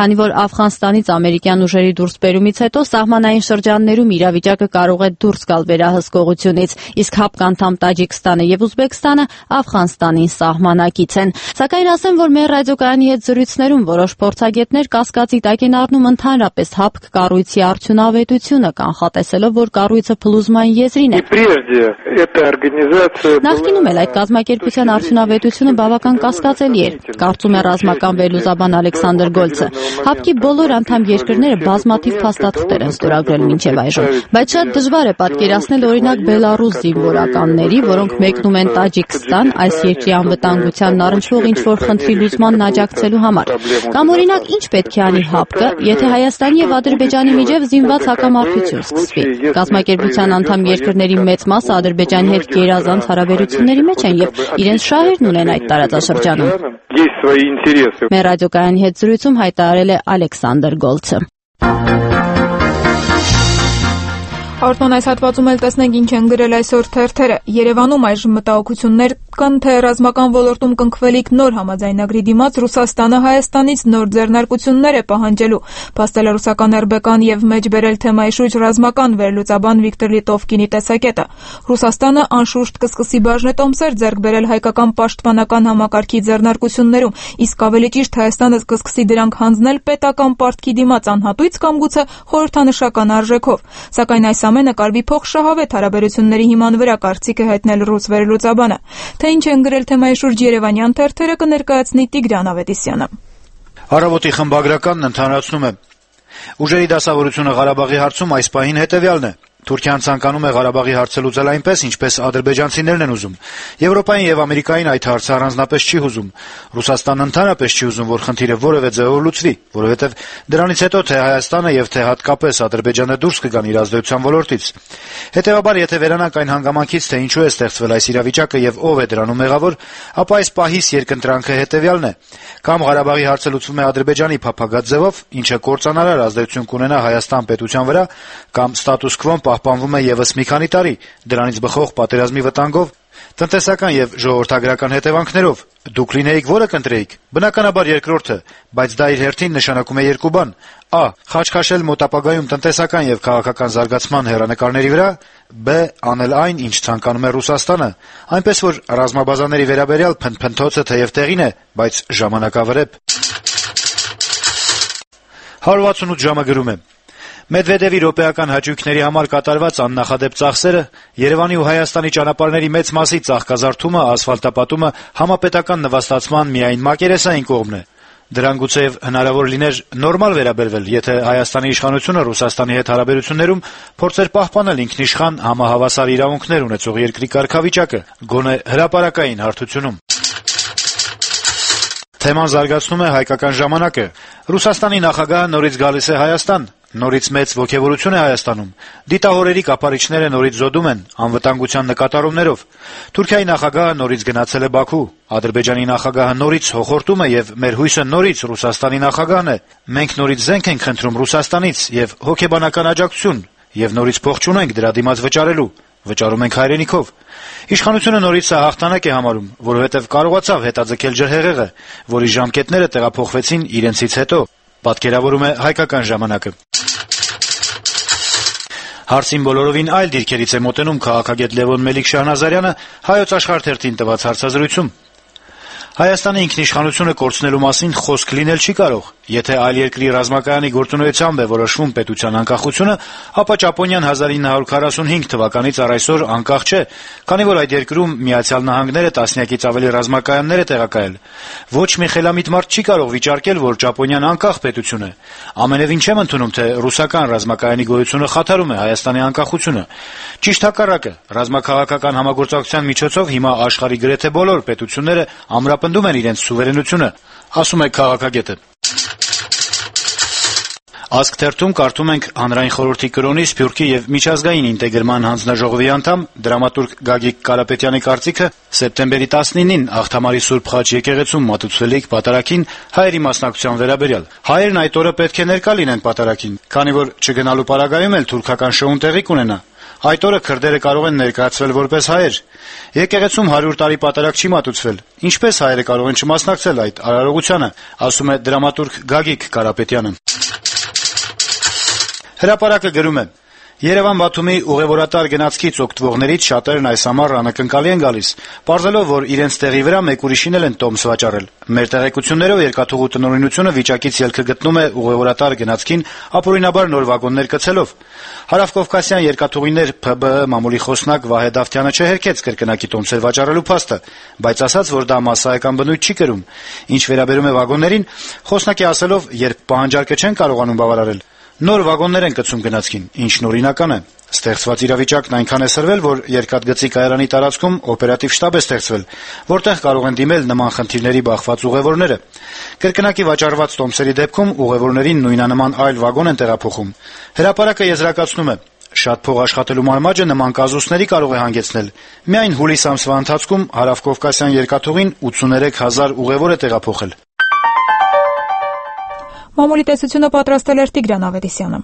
Աֆղանստանից ամերիկյան ուժերի դուրսբերումից հետո սահմանային շրջաններում իրավիճակը կարող է դուրս գալ վերահսկողությունից, իսկ հապկանդամ Տաջիկստանը եւ Ուզբեկստանը Աֆղանստանին սահմանակից են։ Սակայն ասեմ, որ մեր ռադիոկայանի հետ զրույցներում որոշ փորձագետներ կասկածի տակ են առնում ընդհանրապես հապկ կառույցի արդյունավետությունը, կանխատեսելով, որ կառույցը փլուզման եզրին է։ Նախկինում էլ այդ կազմակերպության արդյունավետությունը բավական կասկածելի էր, կարծում է ռազմական վերլուծաբան Ալեքսանդր Գոլցը։ Հապկի բոլոր անդամ երկրները բազմաթիվ փաստաթղթեր են ստորագրել մինչև այժմ, բայց շատ դժվար է պատկերացնել օրինակ Բելարուս զինվորականների, որոնք մեկնում են Տաջիկստան, այս երկրի անվտանգությանն առնչվող ինչ-որ խնդրի լուծմանն աջակցելու համար։ Կամ օրինակ ինչ պետք է անի հապկը, եթե Հայաստանի եւ Ադրբեջանի միջև զինված հակամարտություն սկսվի։ Կազմակերպության անդամ երկրների մեծ մասը Ադրբեջանի հետ գերազանց հարաբերությունների մեջ են եւ իրենց շահերն ունեն այդ տարածաշրջանում։ Մեր ռադիոկայանի հետ զրույցում հայտարարել է Ալեքսանդր Գոլցը։
Արտոն, այս հատվածում էլ տեսնենք ինչ են գրել այսօր թերթերը։ Երևանում այժմ մտահոգություններ կան, թե ռազմական ոլորտում կնքվելիք նոր համաձայնագրի դիմաց Ռուսաստանը Հայաստանից նոր ձեռնարկություններ է պահանջելու։ Փաստել է ռուսական эр բե կան եւ մեջբերել թեմայի շուրջ ռազմական վերլուծաբան Վիկտոր Լիտովկինի տեսակետը։ Ռուսաստանը անշուշտ կսկսի բաժնետոմսեր ձեռք բերել հայկական պաշտպանական համակարգի ձեռնարկություններում, իսկ ավելի ճիշտ Հայաստանը կսկսի դրանք հանձնել պետական պարտքի դիմաց անհատույց կամ գուցե խորհրդանշական արժեքով։ Սակայն այս ամենը կարվի փոխշահավետ հարաբերությունների հիման վրա, կարծիք է հայտնել ռուս վերլուծաբանը։ Թե ինչ են գրել թեմայի շուրջ երևանյան թերթերը կներկայացնի Տիգրան Ավետիսյանը։
Առավոտի խմբագրականն ընդհանրացնում է. Ուժերի դասավորությունը Ղարաբաղի հարցում այս պահին հետևյալն է. Թուրքիան ցանկանում է Ղարաբաղի հարցը լուծել այնպես, ինչպես ադրբեջանցիներն են ուզում։ Եվրոպային եւ Ամերիկային այդ հարցը առանձնապես չի հուզում։ Ռուսաստանն ընդհանրապես չի ուզում, որ խնդիրը որևէ ձևով լուծվի, որովհետեւ դրանից հետո թե Հայաստանը եւ թե հատկապես Ադրբեջանը դուրս կգան իր ազդեցության ոլորտից։ Հետեւաբար, եթե վերանանք այն հանգամանքից, թե ինչու է ստեղծվել այս իրավիճակը եւ ով է դրանում մեղավոր, ապա այս պահիս երկընտրանքը հետեւյալն է. կամ Ղարաբաղի հարցը լուծվում է Ադրբեջանի փափագած ձևով, ինչը կործանարար ազդեցություն կունենա Հայաստան պետության վրա, կամ ստատուս քվոն պահպանվում է եւս մի քանի տարի, դրանից բխող պատերազմի վտանգով, տնտեսական եւ ժողովրդագրական հետևանքներով։ Դուք լինեիք որը կընտրեիք։ Բնականաբար երկրորդը, բայց դա իր հերթին նշանակում է երկու բան. Ա. Խաչքաշել մոտ ապագայում տնտեսական եւ քաղաքական զարգացման հեռանկարների վրա, Բ. Անել այն, ինչ ցանկանում է Ռուսաստանը, այնպես որ ռազմաբազաների վերաբերյալ փնփնթոցը թեև տեղին է, բայց ժամանակավրեպ։ հարյուր վաթսունութ ժամը գրում է. Մեդվեդևի րոպեական հաճույքների համար կատարված աննախադեպ ծախսերը, Երևանի ու Հայաստանի ճանապարհների մեծ մասի ծաղկազարդումը, ասֆալտապատումը համապետական նվաստացման միայն մակերեսային կողմն է։ Դրան գուցեև հնարավոր լիներ նորմալ վերաբերվել, եթե Հայաստանի իշխանությունը Ռուսաստանի հետ հարաբերություններում փորձեր պահպանել ինքնիշխան համահավասար իրավունքներ ունեցող երկրի կարգավիճակը, գոնե հրապարակային հարթությունում։ Թեման զարգացնում է Հայկական ժամանակը։ Ռուսաստանի նախագահը նորից գալիս է Հայաստան։ Նորից մեծ ոգևորություն է Հայաստանում։ Դիտահորերի կապարիչները նորից զոդում են անվտանգության նկատառումներով։ Թուրքիայի նախագահը նորից գնացել է Բաքու։ Ադրբեջանի նախագահը նորից հոխորտում է եւ մեր հույսը նորից Ռուսաստանի նախագահն է։ Մենք նորից զենք ենք խնդրում Ռուսաստանից եւ հոգեբանական աջակցություն եւ նորից փող չունենք դրա դիմաց վճարելու։ Վճարում ենք հայրենիքով։ Իշխանությունը նորից սա հաղթանակ է համարում, որովհետեւ կարողացավ հետաձգել ջրհեղեղը, որի ժամկետները տեղափոխվեցին իրենցից հետո։ Պատկերավորում է Հայկական ժամանակը։ Հարցին բոլորովին այլ դիրքերից է մոտենում քաղաքագետ Լևոն Մելիք-Շահնազարյանը Հայոց Աշխարհ թերթին տված հարցազրույցում։ Հայաստանի ինքնիշխանությունը կորցնելու մասին խոսք լինել չի կարող։ Եթե այլ երկրի ռազմակայանի գործունեությամբ է որոշվում պետության անկախությունը, ապա Ճապոնիան հազար ինը հարյուր քառասունհինգ թվականից առ այսօր անկախ չէ, քանի որ այդ երկրում Միացյալ Նահանգները տասնյակից ավելի ռազմակայաններ է տեղակայել։ Ոչ մի խելամիտ մարդ չի կարող վիճարկել, որ Ճապոնիան անկախ պետություն է։ Ամենևին չեմ ընդունում, թե ռուսական ռազմակայանի գոյությունը խաթարում է Հայաստանի անկախությունը։ Ճիշտ հակառակը, ռազմաքաղաքական համագործակցության միջոցով հիմա աշխարհի գրեթե բոլոր պետությունները ամրապնդում են իրենց սուվերենությունը, ասում է քաղաքագետը։ Ազգ թերթում կարդում ենք հանրային խորհրդի կրոնի, Սփյուռքի եւ միջազգային ինտեգրման հանձնաժողովի անդամ դրամատուրգ Գագիկ Կարապետյանի կարծիքը սեպտեմբերի տասնինին Աղթամարի Սուրբ Խաչ եկեղեցում մատուցվելիք պատարագին հայերի մասնակցության վերաբերյալ։ Հայերն այդ օրը պետք է ներկա լինեն պատարագին, քանի որ չգնալու պարագայում էլ թուրքական շոուն տեղի կունենա։ Այդ օրը քրդերը կարող են ներկայացվել որպես հայեր։ Եկեղեցում հարյուր տարի պատարագ չի մատուցվել։ Ինչպես հայերը կարող են չմասնակցել այդ արարողությանը, ասում է դրամատուրգ Գագիկ Կարապետյանը։ Հրապարակը գրում է. Երևան-Բաթումի ուղևորատար գնացքից օգտվողներից շատերն այս ամառ անակնկալի են գալիս, պարզելով, որ իրենց տեղի վրա մեկ ուրիշին են տոմս վաճառել։ Մեր տեղեկություններով երկաթուղու տնօրինությունը վիճակից ելքը գտնում է ուղևորատար գնացքին ապօրինաբար նոր վագոններ կցելով։ Հարավկովկասյան երկաթուղիներ Փ B Ը մամուլի խոսնակ Վահե Դավթյանը չհերքեց կրկնակի տոմսեր վաճառելու փաստը, բայց ասաց, որ դա մասսայական բնույթ չի կրում։ Ինչ վերաբերում է վագոններին, խոսնակի ասելով, երբ պահանջարկը չեն կարողանում բավարարել, նոր վագոններ են կցում գնացքին, ինչն օրինական է։ Ստեղծված իրավիճակն այնքան է սրվել, որ երկաթգծի կայարանի տարածքում օպերատիվ շտաբ է ստեղծվել, որտեղ կարող են դիմել նման խնդիրների բախված ուղևորները։ Կրկնակի վաճառված տոմսերի դեպքում ուղևորներին նույնանման այլ վագոն են տեղափոխում։ Հրապարակը եզրակացնում է. Շատ փող աշխատելու մարմաճը նման կազուսների կարող է հանգեցնել։ Միայն հուլիս ամսվա ընթացքում Հարավկովկասյան երկաթուղին ութսուներեք հազար ուղևոր է տեղափոխել։
Մամուլի տեսությունը պատրաստել էր Տիգրան Ավետիսյանը։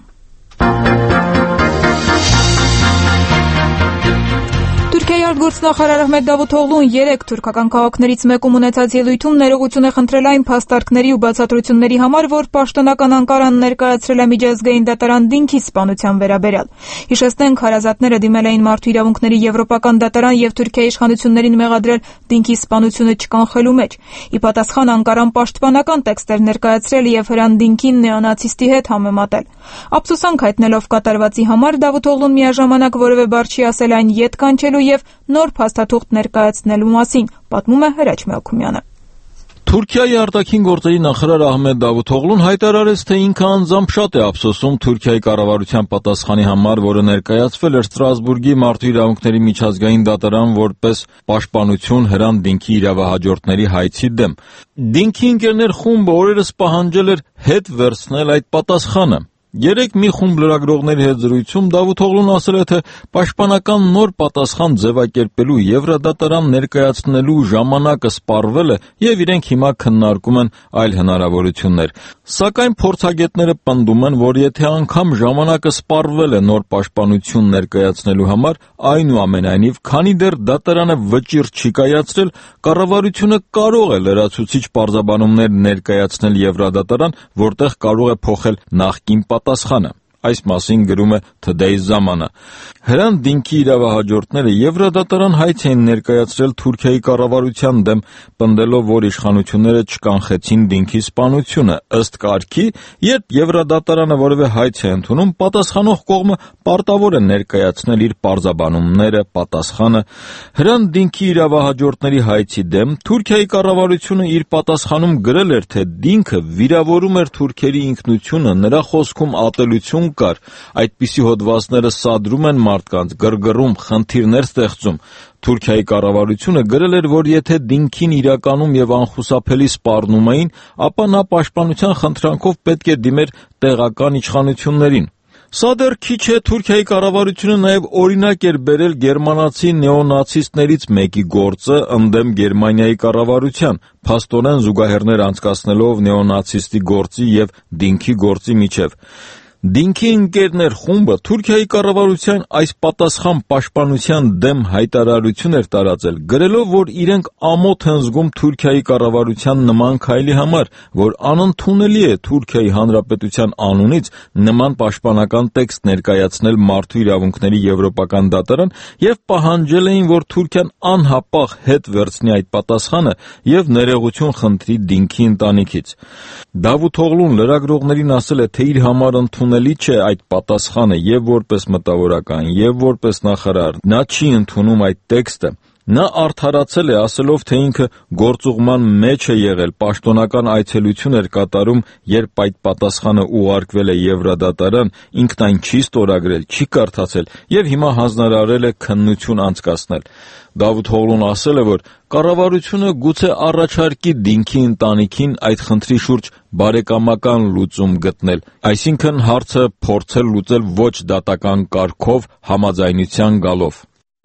Թուրքիայի արտգործնախարար Ահմեդ Դավութօղլուն երեք թուրքական քաղաքներից մեկում ունեցած ելույթում ներողություն է խնդրել այն փաստարկների ու բացատրությունների համար, որ պաշտոնական Անկարան ներկայացրել է միջազգային դատարան Դինքի սպանության վերաբերյալ։ Հիշեցնենք, հարազատները դիմել էին Մարդու իրավունքների Եվրոպական դատարան եւ Թուրքիայի իշխանություններին մեղադրել Դինքի սպանությունը չկանխելու մեջ։ Ի պատասխան Անկարան պաշտպանական տեքստեր ներկայացրել եւ Հրան Դինքին նեոնացիստի հետ համեմատել։ Ափսոսանք հայտնելով կատարվածի համար Դավութօղլուն միաժամանակ որևէ բառ չի ասել այն ետ կանչելու եւ նոր փաստաթուղթ ներկայացնելու մասին, պատմում է Հրաչ Մելքումյանը։
Թուրքիայի արտաքին գործերի նախարար Ահմեդ Դավութօղլուն հայտարարեց, թե ինքը անձամբ շատ է ափսոսում Թուրքիայի կառավարության պատասխանի համար, որը ներկայացվել էր Ստրասբուրգի Մարդու իրավունքների միջազգային դատարան որպես պաշտպանություն Հրան Դինքի իրավահաջորդների հայցի դեմ։ Դինքի ընկերներ խումբը օրերս պահանջել էր հետ վերցնել այդ պատասխանը։ Երեք մի խումբ լրագրողների հետ զրույցում Դավութօղլուն ասել է, թե պաշտպանական նոր պատասխան ձևակերպելու Եվրադատարան ներկայացնելու ժամանակը սպառվել է եւ իրենք հիմա քննարկում են այլ հնարավորություններ։ Սակայն փորձագետները պնդում են, որ եթե անգամ ժամանակը սպառվել է նոր պաշտպանություն ներկայացնելու համար, այնուամենայնիվ, քանի դեռ դատարանը վճիռ չի կայացրել, կառավարությունը կարող է լրացուցիչ պարզաբանումներ ներկայացնել Եվրադատարան, որտեղ կարող է փոխել նախկին պատասխանը։ Այս մասին գրում է Today Zaman-ը։ Հրան Դինքի իրավահաջորդները Եվրադատարան հայց էին ներկայացրել Թուրքիայի կառավարության դեմ, պնդելով, որ իշխանությունները չկանխեցին Դինքի սպանությունը։ Ըստ կարգի, երբ Եվրադատարանը որևէ հայց է ընդունում, պատասխանող կողմը պարտավոր է ներկայացնել իր պարզաբանումները, պատասխանը։ Հրան Դինքի իրավահաջորդների հայցի դեմ Թուրքիայի կառավարությունը իր պատասխանում գրել էր, թե Դինքը վիրավորում էր թուրքերի ինքնությունը, նրա խոսքում ատելություն կար, այդպիսի հոդվածները սադրում են մարդկանց, գրգռում, խնդիրներ ստեղծում։ Թուրքիայի կառավարությունը գրել էր, որ եթե Դինքին իրականում եւ անխուսափելի սպառնում էին, ապա նա պաշտպանության խնդրանքով պետք է դիմեր տեղական իշխանություններին։ Սա դեռ քիչ է, Թուրքիայի կառավարությունը նաև օրինակ էր բերել գերմանացի նեոնացիստներից մեկի գործը ընդդեմ Գերմանիայի կառավարության, փաստորեն զուգահեռներ անցկացնելով նեոնացիստի գործի եւ Դինքի գործի միջև։ Դինքի ընկերներ խումբը Թուրքիայի կառավարության այս պատասխան պաշտպանության դեմ հայտարարություն էր տարածել, գրելով, որ իրենք ամոթ են զգում Թուրքիայի կառավարության նման քայլի համար, որ անընդունելի է Թուրքիայի Հանրապետության անունից նման պաշտպանական տեքստ ներկայացնել Մարդու իրավունքների Եվրոպական դատարան եւ պահանջել էին, որ Թուրքիան անհապաղ հետ վերցնի այդ պատասխանը եւ ներողություն խնդրի Դինքի ընտանիքից։ Դավութօղլուն լրագրողներին ասել է, թե իր համար ընդունելի չէ այդ պատասխանը եւ որպես մտավորական, եւ որպես նախարար։ Նա չի ընդունում այդ տեքստը։ Նա արդարացել է, ասելով, թե ինքը գործուղման մեջ է եղել, պաշտոնական այցելություն էր կատարում, երբ այդ պատասխանը ուղարկվել է Եվրադատարան, ինքն այն չի ստորագրել, չի կարդացել եւ հիմա հանձնարարել է քննություն անցկացնել։ Դավութօղլուն ասել է, որ կառավարությունը գուցե առաջարկի Դինքի ընտանիքին այդ խնդրի շուրջ բարեկամական լուծում գտնել, այսինքն հարցը փորձել լուծել ոչ դատական կարգով, համաձայնության գալով։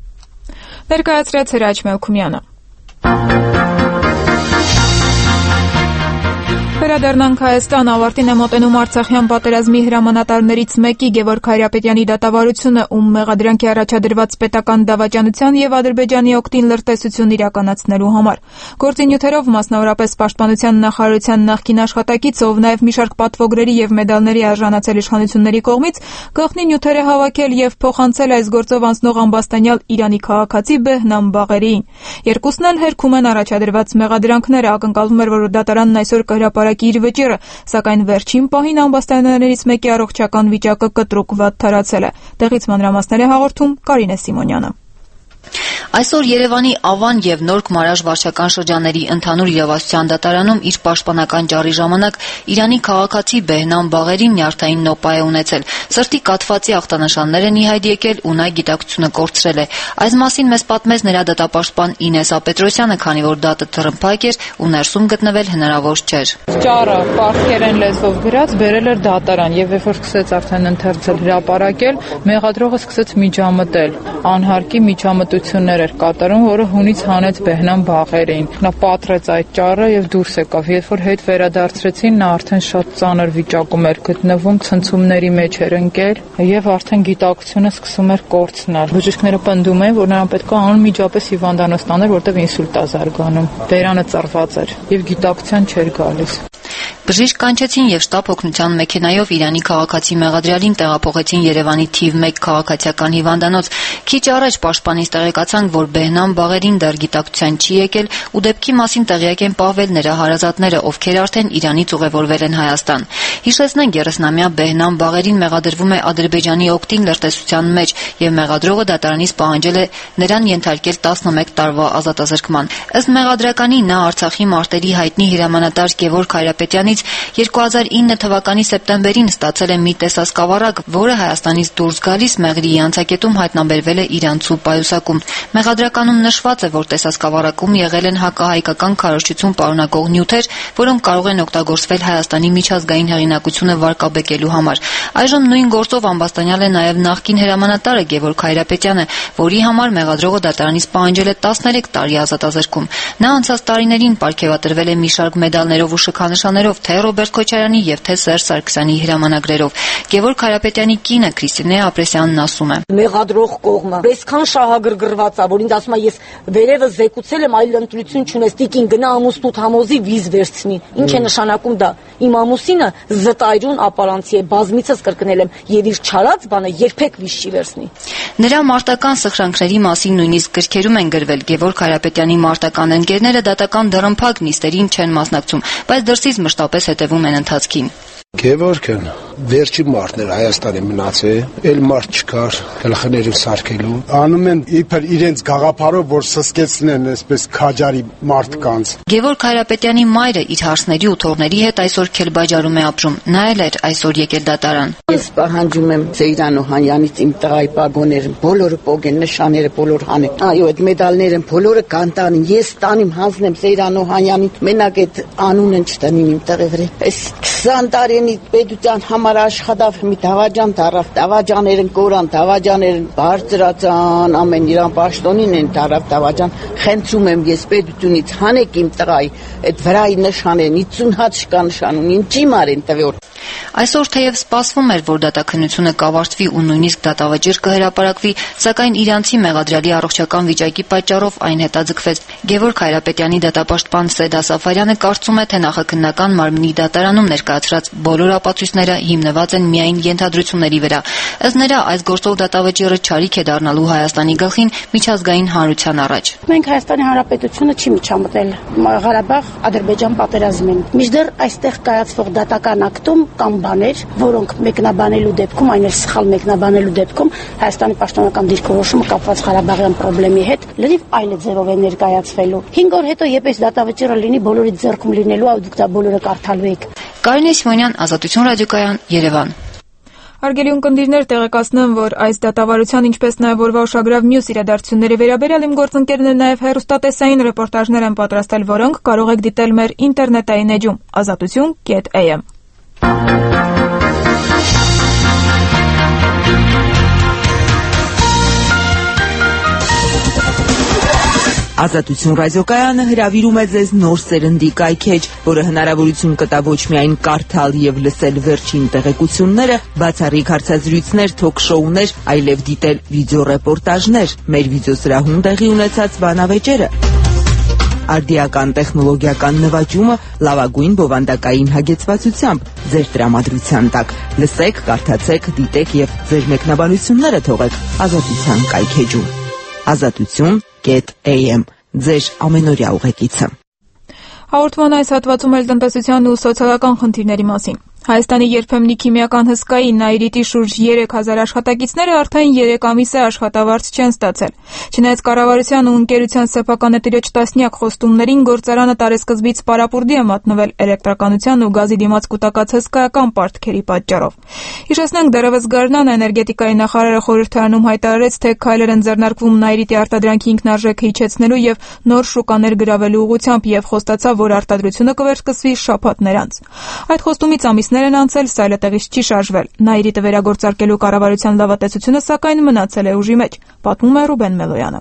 Ներկայացրեց Հրաչ Մելքումյանը։ Վերադառնանք Հայաստան, ավարտին է մոտենում Արցախյան պատերազմի հրամանատարներից մեկի Գևորգ Հայրապետյանի դատավարությունը, ում մեղադրանքի առաջադրված պետական դավաճանության եւ Ադրբեջանի օգտին լրտեսություն իրականացնելու համար։ Գործի նյութերով, մասնավորապես Պաշտպանության նախարարության նախկին աշխատակից, ով նաեւ մի շարք պատվոգրերի եւ մեդալների արժանացել իշխանությունների կողմից, գաղտնի նյութեր է հավաքել եւ փոխանցել այս գործով անցնող ամբաստանյալ Իրանի քաղաքացի Բեհնամ Բաղերիին։ Երկուսն էլ հերքում են առաջադրված մեղադրանքները, ակնկալվում էր, որ դատարանն այսօր կհրապարակի իր վճիռը, սակայն վերջին պահին ամբաստանյալներից մեկի առողջական վիճակը կտրուկ վատ թարացել է։ Տեղից մանրամասներ է հաղորդում Կարինե Սիմոնյանը։
Այսօր Երևանի Ավան եւ Նորք Մարաժ վարչական շրջանների ընդհանուր իրավասության դատարանում իր պաշտպանական ճառի ժամանակ Իրանի քաղաքացի Բեհնամ Բաղերին նյարդային նոպա է ունեցել։ Սրտի կաթվածի ախտանշաններ են ի հայտ եկել ու նա գիտակցությունը կորցրել է։ Այս մասին մեզ պատմեց նրա դատապաշտպան Ինես Ապետրոսյանը, քանի որ դատը թռմփակ էր ու ներսում գտնվել հնարավոր չէր։
Ճառը պարսկերեն լեզվով գրած բերել էր դատարան եւ երբ որ սկսեց արդեն ընթերցել հրապարակել, մեղադրողը սկսեց միջամտել։ Անհարկի միջամտություններ էր կատարում, որը հունից հանեց Բեհնամ Բաղերին։ Նա պատրեց այդ ճառը եւ դուրս եկավ։ Երբ որ հետ վերադարձրեցին, նա արդեն շատ ծանր վիճակում էր գտնվում, ցնցումների մեջ էր ընկել եւ արդեն գիտակցությունը սկսում էր կորցնել։ Բժիշկները պնդում են, որ նրան պետք է անմիջապես հիվանդանոց տաներ, որտեղ ինսուլտ է զարգանում։ Բերանը ծռված էր եւ գիտակցության չէր գալիս։
Բժիշկ կանչեցին եւ շտապ օգնության մեքենայով Իրանի քաղաքացի մեղադրյալին տեղափոխեցին Երևանի թիվ մեկ քաղաքացիական հիվանդանոց։ Քիչ առաջ պաշտպանից տեղեկացանք, որ Բեհնամ Բաղերին դեռ գիտակցության չի եկել ու դեպքի մասին տեղյակ են պահվել նրա հարազատները, ովքեր արդեն Իրանից ուղևորվել են Հայաստան։ Հիշեցնենք, երեսնամյա Բեհնամ Բաղերին մեղադրվում է Ադրբեջանի օգտին լրտեսության մեջ եւ մեղադրողը դատարանից պահանջել է նրան ենթարկել տասնմեկ տարվա ազատազրկման։ Ըստ մեղադրականի նա Արցախի մարտերի հայտնի հրամանատար Գևորգ Հայրապետյանից երկու հազար ինը թվականի սեպտեմբերին ստացել է մի տեսասկավառակ, որը Հայաստանից դուրս գալիս Մեղրիի անցակետում հայտնաբերվել է իրանցու պայուսակում։ Մեղադրականում նշված է, որ տեսասկավառակում եղել են հակահայկական քարոզչություն պարունակող նյութեր, որոնք կարող են օգտագործվել Հայաստանի միջազգային հեղինակությունը վարկաբեկելու համար։ Այժմ նույն գործով ամբաստանյալ է նաև նախկին հրամանատարը Գևորգ Հայրապետյանը, որի համար մեղադրողը դատարանից պահանջել է տասներեք տարի ազատազրկում։ Նա անցած տարիներին պարգևատրվել է մի շարք մեդալներով ու շքանշաններով, թե Ռոբերտ Քոչարյանի եւ թե Սերժ Սարգսյանի հրամանագրերով։ Գևորգ Հայրապետյանի կինը Քրիստինե Ապրեսյանն ասում է.
Մեղադրող կողմը այսքան շահագրգռված է, որ ինձ ասում է ես վերևը զեկուցել եմ, այլ ընտրություն չունես, տիկին գնա ամուսնուդ համոզի վիզ վերցնի։ Ինչ է նշանակում դա։ Իմ ամուսինը զտայրուն ապարանցի է, բազմիցս կրկնել եմ, եւ իր չարած բանը երբեք վիզ չի վերցնի։
Նրա մարտական սխրանքների մասին նույնիսկ գրքերում են գրվել։ Գևորգ Հայրապետյանի մարտական ընկերները դատական դռնփակ նիստերին չեն մասնակցում, բայց դրսից մշտապես հետևում են ընթացքին։
Գևորգն վերջի մարտն էր Հայաստանի մնացել, էլ մարդ չկար գլխներով սարքելու։ Անում են իբր իրենց գաղափարով, որ սսկեցնեն այսպես քաջարի մարդկանց։
Գևորգ Հայրապետյանի մայրը իր հարսների ու թոռների հետ այսօր Քելբաջարում է ապրում։ Նա էլ էր այսօր եկել դատարան։
Ես պահանջում եմ Զեյրան Օհանյանից իմ տղայի պագոները, բոլորը պոգեն, նշանները բոլոր հանեն։ Այո, այդ մեդալները բոլորը կանտանին։ Ես տանիմ հանձնեմ Զեյրան Օհանյանին, մենակ այդ անունը չտնին իմ տղի վրա։ Այս քսան տարի պետության համար աշխատավ, մի դավաճան դարավ, դավաճաներն կորան, դավաճաներն բարձրացան, ամեն իրան պաշտոնին են դարավ դավաճան։ Խնդրում եմ ես պետությունից հանեք իմ տղայի այդ վրայի նշանեն, հիսուն հատ շկա նշան ունի, ինչի մարեն տվոր։
Այսօր թեև սպասվում էր, որ դատաքննությունը կավարտվի ու նույնիսկ դատավճիռ կհրապարակվի, սակայն իրանցի մեղադրյալի առողջական վիճակի պատճառով այն հետաձգվեց։ Գևորգ Հայրապետյանի դատապաշտպան Սեդա Սաֆարյանը կարծում է, թե նախաքննական մարմնի դատարանում ներկայացրած բոլոր ապացույցները հիմնված են միայն ենթադրությունների վրա։ Ըստ նրա, այս գործով դատավճիռը չարիք է դառնալու Հայաստանի գլխին միջազգային հանրության առաջ։
Մենք Հայաստանի Հանրապետությունը չի միջամտել Ղարաբաղ Ադրբեջան պատերազմին։ Մինչդեռ այստեղ կայացվող դատական ակտում կամ բաներ, որոնք մեկնաբանելու դեպքում, այն էլ սխալ մեկնաբանելու դեպքում Հայաստանի պաշտոնական դիրքորոշումը կապված Ղարաբաղյան խնդրի հետ լրիվ այլ ձևով է ներկայացվելու։ հինգ օր հետո երբ այս դատավճիռը լինի, բոլորի ձեռքում լինելու, այ դուք դա բոլորը կարդալու եք։
Կարինե Սիմոնյան, Ազատություն ռադիոկայան, Երևան։
Հարգելի ունկնդիրներ, տեղեկացնեմ, որ այս դատավարության, ինչպես նաև օրվա ուշագրավ մյուս իրադարձությունների վերաբերյալ իմ գործընկերներն նաև հեռուստատեսային ռեպորտաժներ են պատրաստել, որոնք կարող եք դիտել մեր ինտերնետային էջում ազատություն կետ էյ էմ։
Ազատություն ռադիոկայանը հրավիրում է ձեզ նոր սերնդի կայքեջ, որը հնարավորություն կտա ոչ միայն կարդալ եւ լսել վերջին տեղեկությունները, բացառիկ հարցազրույցներ, թոք-շոուներ, այլև դիտել վիդեոռեպորտաժներ, մեր վիդեոսրահում տեղի ունեցած բանավեճերը, արդիական տեխնոլոգիական նվաճումը լավագույն բովանդակային հագեցվածությամբ ձեր տրամադրության տակ։ Լսեք, կարդացեք, դիտեք եւ ձեր մեկնաբանությունները թողեք Ազատության կայքեջում։ Ազատություն am ձեր ամենօրյա ուղեկիցը։
Հաղորդման այս հատվածում էլ տնտեսության ու սոցիալական խնդիրների մասին։ Հայաստանի երբեմնի քիմիական հսկայի Նաիրիտի շուրջ երեք հազար աշխատակիցները արդեն երեք ամիս է աշխատավարձ չեն ստացել։ Չնայած կառավարության ու ընկերության սեփականատիրոջ տասնյակ խոստումներին, գործարանը տարեսկզբից պարապուրդի է մատնվել էլեկտրականության ու գազի դիմաց կուտակած հսկայական պարտքերի պատճառով։ Հիշեցնենք, դեռևս գարնան էներգետիկայի նախարարը խորհրդարանում հայտարարեց, թե քայլեր են ձեռնարկվում Նաիրիտի արտադրանքի ինքնարժեքը իջեցնելու եւ նոր շուկաներ գրավելու ուղղությամբ եւ խոստացավ, որ արտադրությունը կվերսկսվի շաբաթներ անց։ Այդ խոստումից ամիսներ են անցել, սա այլտեղից չի շարժվել։ Նաիրիտը վերագործարկելու կառավարության լավատեսությունը սակայն մնացել է ուժի մեջ, պատմում է Ռուբեն Մելոյանը։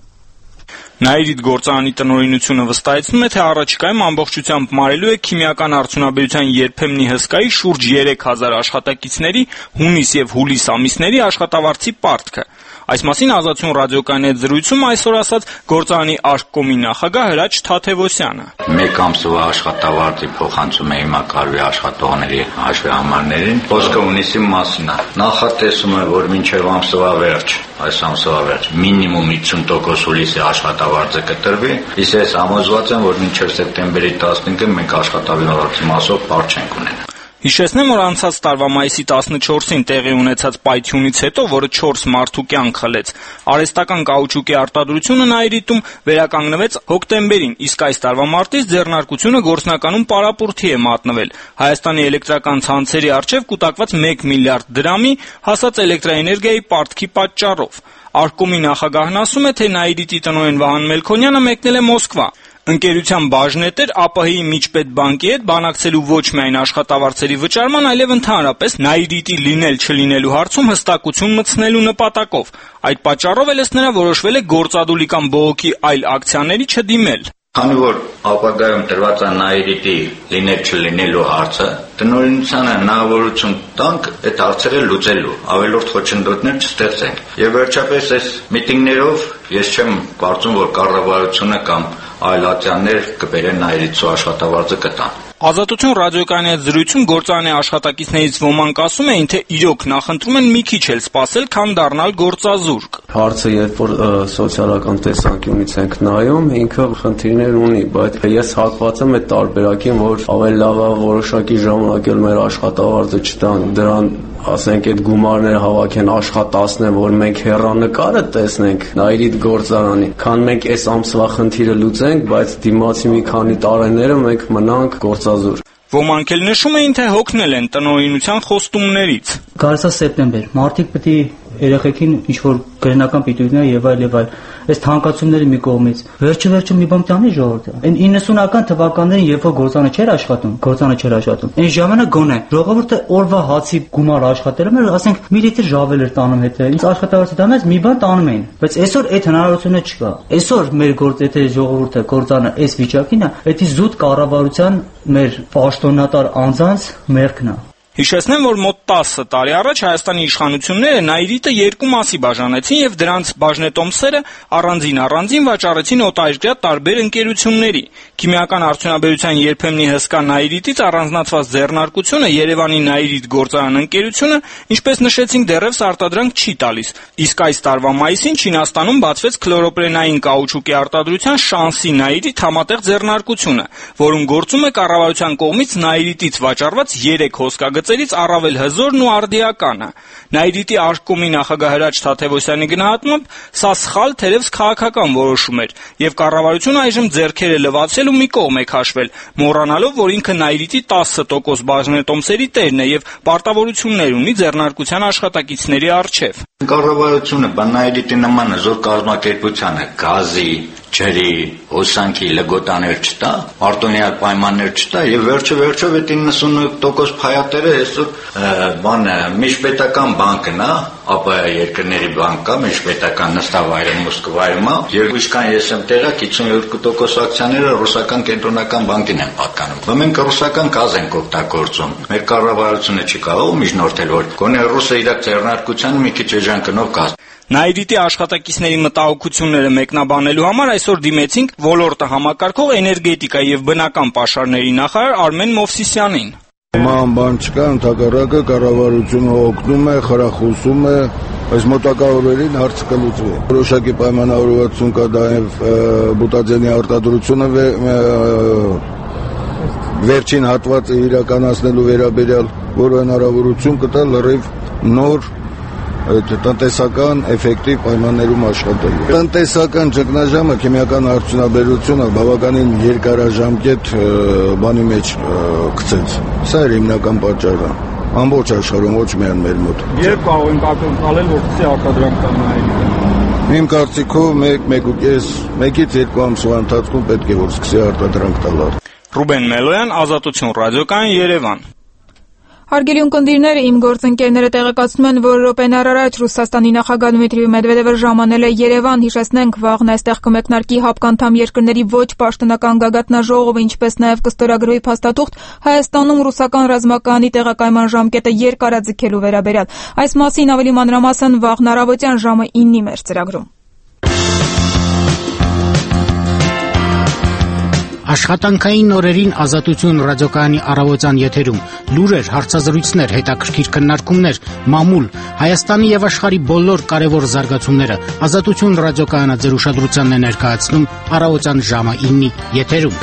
Նաիրիտ գործարանի տնօրինությունը վստահեցնում է, թե առաջիկայում ամբողջությամբ մարելու է քիմիական արդյունաբերության երբեմնի հսկայի շուրջ երեք հազար աշխատակիցների հունիս եւ հուլիս ամիսների աշխատավարձի պարտքը։ Այս մասին Ազատություն ռադիոկայանի հետ զրույցում այսօր ասաց գործարանի Արկոմի նախագահ Հրաչ Թաթևոսյանը։
Մեկ ամսվա աշխատավարձի փոխանցում է հիմա կարվի աշխատողների հաշվի համարներին։ Խոսքը հունիսի մասին է։ Նախատեսում է, որ մինչև ամսվա վերջ, այս ամսվա վերջ մինիմում ութսուն տոկոս հուլիսի աշխատավարձը կտրվի, իսկ ես համոզված եմ, որ մինչև սեպտեմբերի տասնինը մենք աշխատավարձի մասով պարզ չենք ունենա։
Հիշեցնեմ, որ անցած տարվա մայիսի տասնչորսին տեղի ունեցած պայթյունից հետո, որը չորս մարդու կյանք խլեց, արհեստական կաուչուկի արտադրությունը Նաիրիտում վերականգնվեց հոկտեմբերին, իսկ այս տարվա մարտից ձեռնարկությունը գործնականում պարապուրդի է մատնվել։ Հայաստանի էլեկտրական ցանցերի առջև կուտակված մեկ միլիարդ դրամի հասած էլեկտրաէներգիայի պարտքի պատճառով։ Արկոմի նախագահն ասում է, թե Նաիրիտի տնօրեն Վահան Մելքոնյանը մեկնել է Մոսկվա։ Ընկերության բաժնետեր ԱՊՀ-ի միջպետբանկի հետ բանակցելու ոչ միայն աշխատավարձերի վճարման, այլև ընդհանրապես Նաիրիտի լինել-չլինելու հարցում հստակություն մտցնելու նպատակով։ Այդ պատճառով էլ ըստ նրա որոշվել է գործադուլի կամ բողոքի այլ ակցիաների չդիմել։
Քանի որ ապագայում տրված է Նաիրիտի լինել-չլինելու հարցը, տնօրինությանը հնարավորություն տանք այդ հարցերը լուծելու, ավելորդ խոչընդոտներ չստեղծենք։ Եվ վերջապես այս միտինգներով ես չեմ կարծում, որ կառավարությունը կամ այլ ատյաններ կբերեն Նաիրիտցու աշխատավարձը կտան։
Ազատություն ռադիոկայանի հետ զրույցում գործարանի աշխատակիցներից ոմանք ասում էին, թե իրոք նախընտրում են մի քիչ էլ սպասել, քան դառնալ գործազուրկ։
Հարցը, երբ որ սոցիալական տեսանկյունից ենք նայում, ինքը խնդիրներ ունի, բայց ես հակված եմ այդ տարբերակին, որ ավելի լավ է որոշակի ժամանակ էլ մեր աշխատավարձը չտան, դրան ասենք այդ գումարները հավաքեն աշխատացնեն, որ մենք հեռանկարը տեսնենք Նաիրիտ գործարանի, քան մենք այս ամսվա խնդիրը լուծենք, բայց դիմացի մի քանի տարիները մենք մնանք գործազուրկ։
Ոմանք էլ նշում էին, թե հոգնել են տնօրինության խոստումներից։
Գալիս է սեպտեմբեր, մարդիկ պետք է երեխեքին ինչ-որ գրենական պիտույքներ եւ այլ եւ այլ, այս թանկացումների մի կողմից։ Վերջը վերջը մի բան տանի ժողովուրդը։ Այն իննսունական թվականներին, երբ որ գործանը չէր աշխատում, գործանը չէր աշխատում։ Այն ժամանակ գոնե ժողովուրդը օրվա հացի գումար աշխատելը մեր, ասենք, մի լիտր ժավել էր տանում հետը։ Ինձ աշխատավարձի տանած մի բան տանում էին, բայց այսօր այդ հնարավորությունը չկա։ Այսօր մեր գործ եթե ժողովուրդը գործանը այս վիճակին է, դա զուտ կառավարության մեր պաշտոնատար անձանց մեղքն է։
Հիշեցնեմ, որ մոտ տասը տարի առաջ Հայաստանի իշխանությունները Նաիրիտը երկու մասի բաժանեցին եւ դրանց բաժնետոմսերը առանձին-առանձին վաճառեցին օտարերկրյա տարբեր ընկերությունների։ Քիմիական արդյունաբերության երբեմնի հսկա Նաիրիտից առանձնացված ձեռնարկությունը Երևանի Նաիրիտ գործարան ընկերությունը, ինչպես նշեցինք, դեռևս արտադրանք չի տալիս։ Իսկ այս տարվա մայիսին Չինաստանում բացվեց քլորոպրենային կաուչուկի արտադրության Շանսի Նաիրիտ համատեղ ձեռնարկությունը, որում գործում է կառավարության կողմից Նաիրիտից վաճառված երեք հոսքագծեր ից առավել հզորն ու արդիականը։ Նաիրիտի Արկոմի նախագահ Հրաչ Թաթևոսյանի գնահատմամբ սա սխալ, թերևս քաղաքական որոշում էր, եւ կառավարությունը այժմ ձեռքերը լվացել ու մի կողմ է քաշվել, մոռանալով, որ ինքը Նաիրիտի տասը տոկոս բաժնետոմսերի տերն է եւ պարտավորություններ ունի ձեռնարկության աշխատակիցների առջև։
Կառավարությունը Նաիրիտի նման հզոր կազմակերպությանը գազի, ջրի, հոսանքի լգոտաներ չտա, արտոնյալ պայմաններ չտա եւ վերջը վերջով այդ իննսունութ տոկոս փայատերը այսօր բանը միջպետական բանկն է, ապա երկրների բանկա, միջպետական նստավայրը Մոսկվայում է եւ ինչքան ես եմ տեղակ հիսունյոթ տոկոս ակցիաները ռուսական կենտրոնական բանկին են պատկանում։ Բայց մենք ռուսական գազ ենք օգտագործում։ Մեր կառավարությունը չի կարող միջնորդել, որ գոնե ռուսը իր ձեռնարկության մի քիչ էժանքնով գազ։
Նայիրիտի աշխատակիցների մտահոգությունները մեկնաբանելու համար այսօր դիմեցինք ոլորտը համակարգող էներգետիկա եւ բնական պաշարների նախարար Արմեն Մովսիսյանին։
Ման բան չկա, ընդհակառակը կառավարությունը օգնում է, խրախուսում է, այս մոտակա օրերին հարցը կլուծվի։ Որոշակի պայմանավորվածություն կա դա եւ բուտաձենի արտադրությունը վերջին հատվածը իրականացնելու վերաբերյալ, որ հնարավորություն կտա լրիվ նոր տնտեսական էֆեկտիվ պայմաններում աշխատել։ Տնտեսական ճգնաժամը, քիմիական արդյունաբերությունը բավականին երկարաժամկետ բանի մեջ գցեց։ Սա էր հիմնական պատճառը։ Ամբողջ աշխարհում, ոչ միայն մեր մոտ։
Երբ կարող ենք ակնկալել, որ ցի արտադրանք տա Նայիրիտը։
Իմ կարծիքով մեկ մեկուկես մեկից երկու ամսվա ընթացքում պետք է որ սկսի արտադրանք տալ։
Ռուբեն Մելոյան, Ազատություն ռադիոկայան, Երևան։
Հարգելի ունկնդիրները, իմ գործընկերները տեղեկացնում են, որ րոպեներ առաջ Ռուսաստանի նախագահ Դմիտրի Մեդվեդևը ժամանել է Երևան, հիշեցնենք, վաղն այստեղ կմեկնարկի հապկանդամ երկրների ոչ պաշտոնական գագաթնաժողովը, ինչպես նաև կստորագրվի փաստաթուղթ Հայաստանում ռուսական ռազմակայանի տեղակայման ժամկետը երկարաձգելու վերաբերյալ։ Այս մասին ավելի մանրամասն վաղն առավոտյան ժամը իննի մեր ծրագրում։
Աշխատանքային օրերին Ազատություն ռադիոկայանի առավոտյան եթերում լուրեր, հարցազրույցներ, հետաքրքիր քննարկումներ, մամուլ, Հայաստանի եւ աշխարհի բոլոր կարևոր զարգացումները Ազատություն ռադիոկայանը ձեր ուշադրությանն է ներկայացնում առավոտյան ժամը իննի եթերում։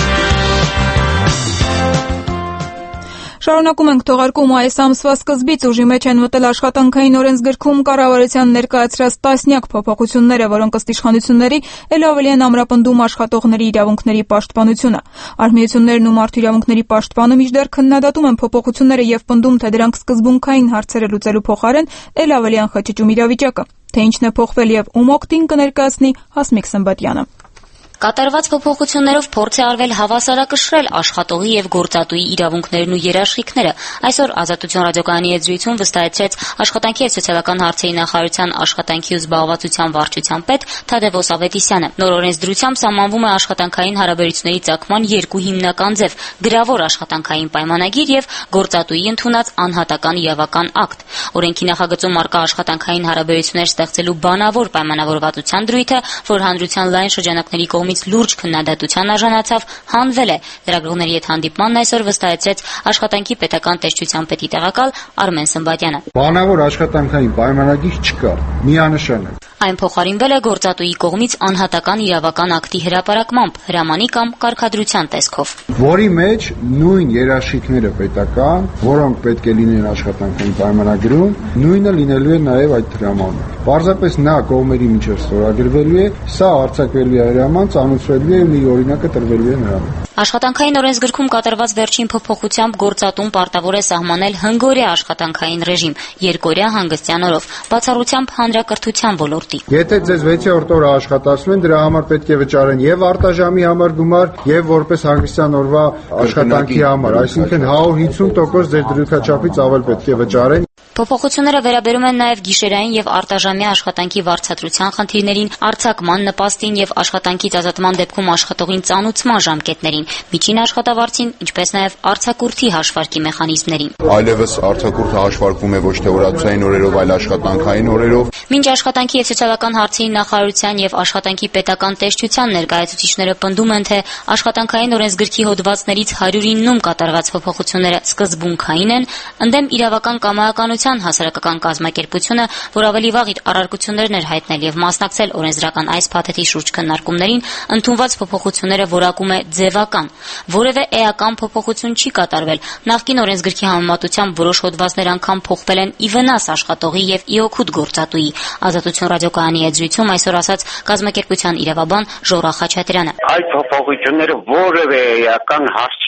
Շարունակում ենք թողարկումը այս ամսվա սկզբից ուժի մեջ են մտել աշխատանքային օրենսգրքում կառավարության ներկայացրած տասնյակ փոփոխությունները, որոնք ըստ իշխանությունների էլ ավելի են ամրապնդում աշխատողների իրավունքների պաշտպանությունը։ Արհմիություններն ու մարդու իրավունքների պաշտպանը մինչդեռ քննադատում են փոփոխությունները եւ պնդում, թե դրանք սկզբունքային հարցերը լուծելու փոխարեն էլ ավելի են խճճում իրավիճակը։ Թե ինչն է փոխվել եւ ում օգտին կներկայացնի Հասմիկ Սմբատյանը։
Կատարված փոփոխություններով փորձ է արվել հավասարակշռել աշխատողի եւ գործատուի իրավունքներն ու երաշխիքները։ Այսօր Ազատություն ռադիոկայանի հետ զրույցում վստահեցրեց աշխատանքի եւ սոցիալական հարցերի նախարարության աշխատանքի ու զբաղվածության վարչության պետ Թադևոս Ավետիսյանը։ Նոր օրենսդրությամբ սահմանվում է աշխատանքային հարաբերությունների ծագման երկու հիմնական ձև՝ գրավոր աշխատանքային պայմանագիր եւ գործատուի ընդունած անհատական իրավական ակտ։ Օրենքի նախագծում առկա աշխատանքային հարաբերություններ ստեղծելու բանավոր պայմանավորվածության դրույթը, որ հանրության լայն շրջանակների կողմից լուրջ քննադատության արժանացավ, հանվել է։ Լրագրողների հետ հանդիպմանն այսօր վստահեցրեց աշխատանքի պետական տեսչության պետի տեղակալ Արմեն Սմբատյանը։
Բանավոր աշխատանքային պայմանագիր չկա, միանշան է։
Այն փոխարինվել է գործատուի կողմից անհատական իրավական ակտի հրապարակմամբ, հրամանի կամ կարգադրության տեսքով,
որի մեջ նույն երաշխիքները պետական, որոնք պետք է լինեն աշխատանքային պայմանագրում, նույնը լինելու է նաև այդ հրամանում։ Պարզապես նա կողմերի միջև ստորագրվելու է, սա արձակվելու է հրաման, ծանուցվելու է ու իր օրինակը տրվելու է նրան։
Աշխատանքային օրենսգրքում կատարված վերջին փոփոխությամբ գործատուն պարտավոր է սահմանել հնգօրյա աշխատանքային ռեժիմ, երկօրյա հանգստյան օրով, բացառությամբ հանրակրթության ոլորտի։
Եթե ձեզ վեցերորդ օրը աշխատացնում են, դրա համար պետք է վճարեն եւ արտաժամի համար գումար, եւ որպես հանգստյան օրվա աշխատանքի համար, այսինքն հարյուր հիսուն տոկոս ձեր դրույքաչափից ավել պետք է վճարեն։
Փոփոխությունները վերաբերում են նաև գիշերային եւ արտաժամյա աշխատանքի վարձատրության խնդիրներին, արձակման նպաստին եւ աշխատանքից ազատման դեպքում աշխատողին ծանուցման ժամկետներին, միջին աշխատավարձին, ինչպես նաև արձակուրդի հաշվարկի մեխանիզմներին։
Այլևս արձակուրդը հաշվարկվում է ոչ թե օրացային օրերով, այլ աշխատանքային օրերով։
Մինչ աշխատանքի եւ սոցիալական հարցերի նախարարության եւ աշխատանքի պետական տեսչության ներկայացուցիչները պնդում են, թե աշխատանքային օրենսգրքի հոդվածներից հարյուրիննում կատարված փոփոխությունները սկզբունքային են, ընդդեմ իրավական կամայականության հասարակական կազմակերպությունը, որ ավելի վաղ իր առարկություններն էր հայտնել եւ մասնակցել օրենսդրական այս փաթեթի շուրջ քննարկումներին, ընդունված փոփոխությունները որակում է ձևական։ Որևէ էական փոփոխություն չի կատարվել։ Նախկին օրենսգրքի համեմատությամբ որոշ հոդվածներ անգամ փոխվել են ի վնաս աշխատողի եւ ի օգուտ գործատուի։ Ազատություն ռադիոկայանի հետ զրույցում այսօր ասաց կազմակերպության իրավաբան Ժորա Խաչատրյանը։
Այդ փոփոխությունները որևէ էական հարց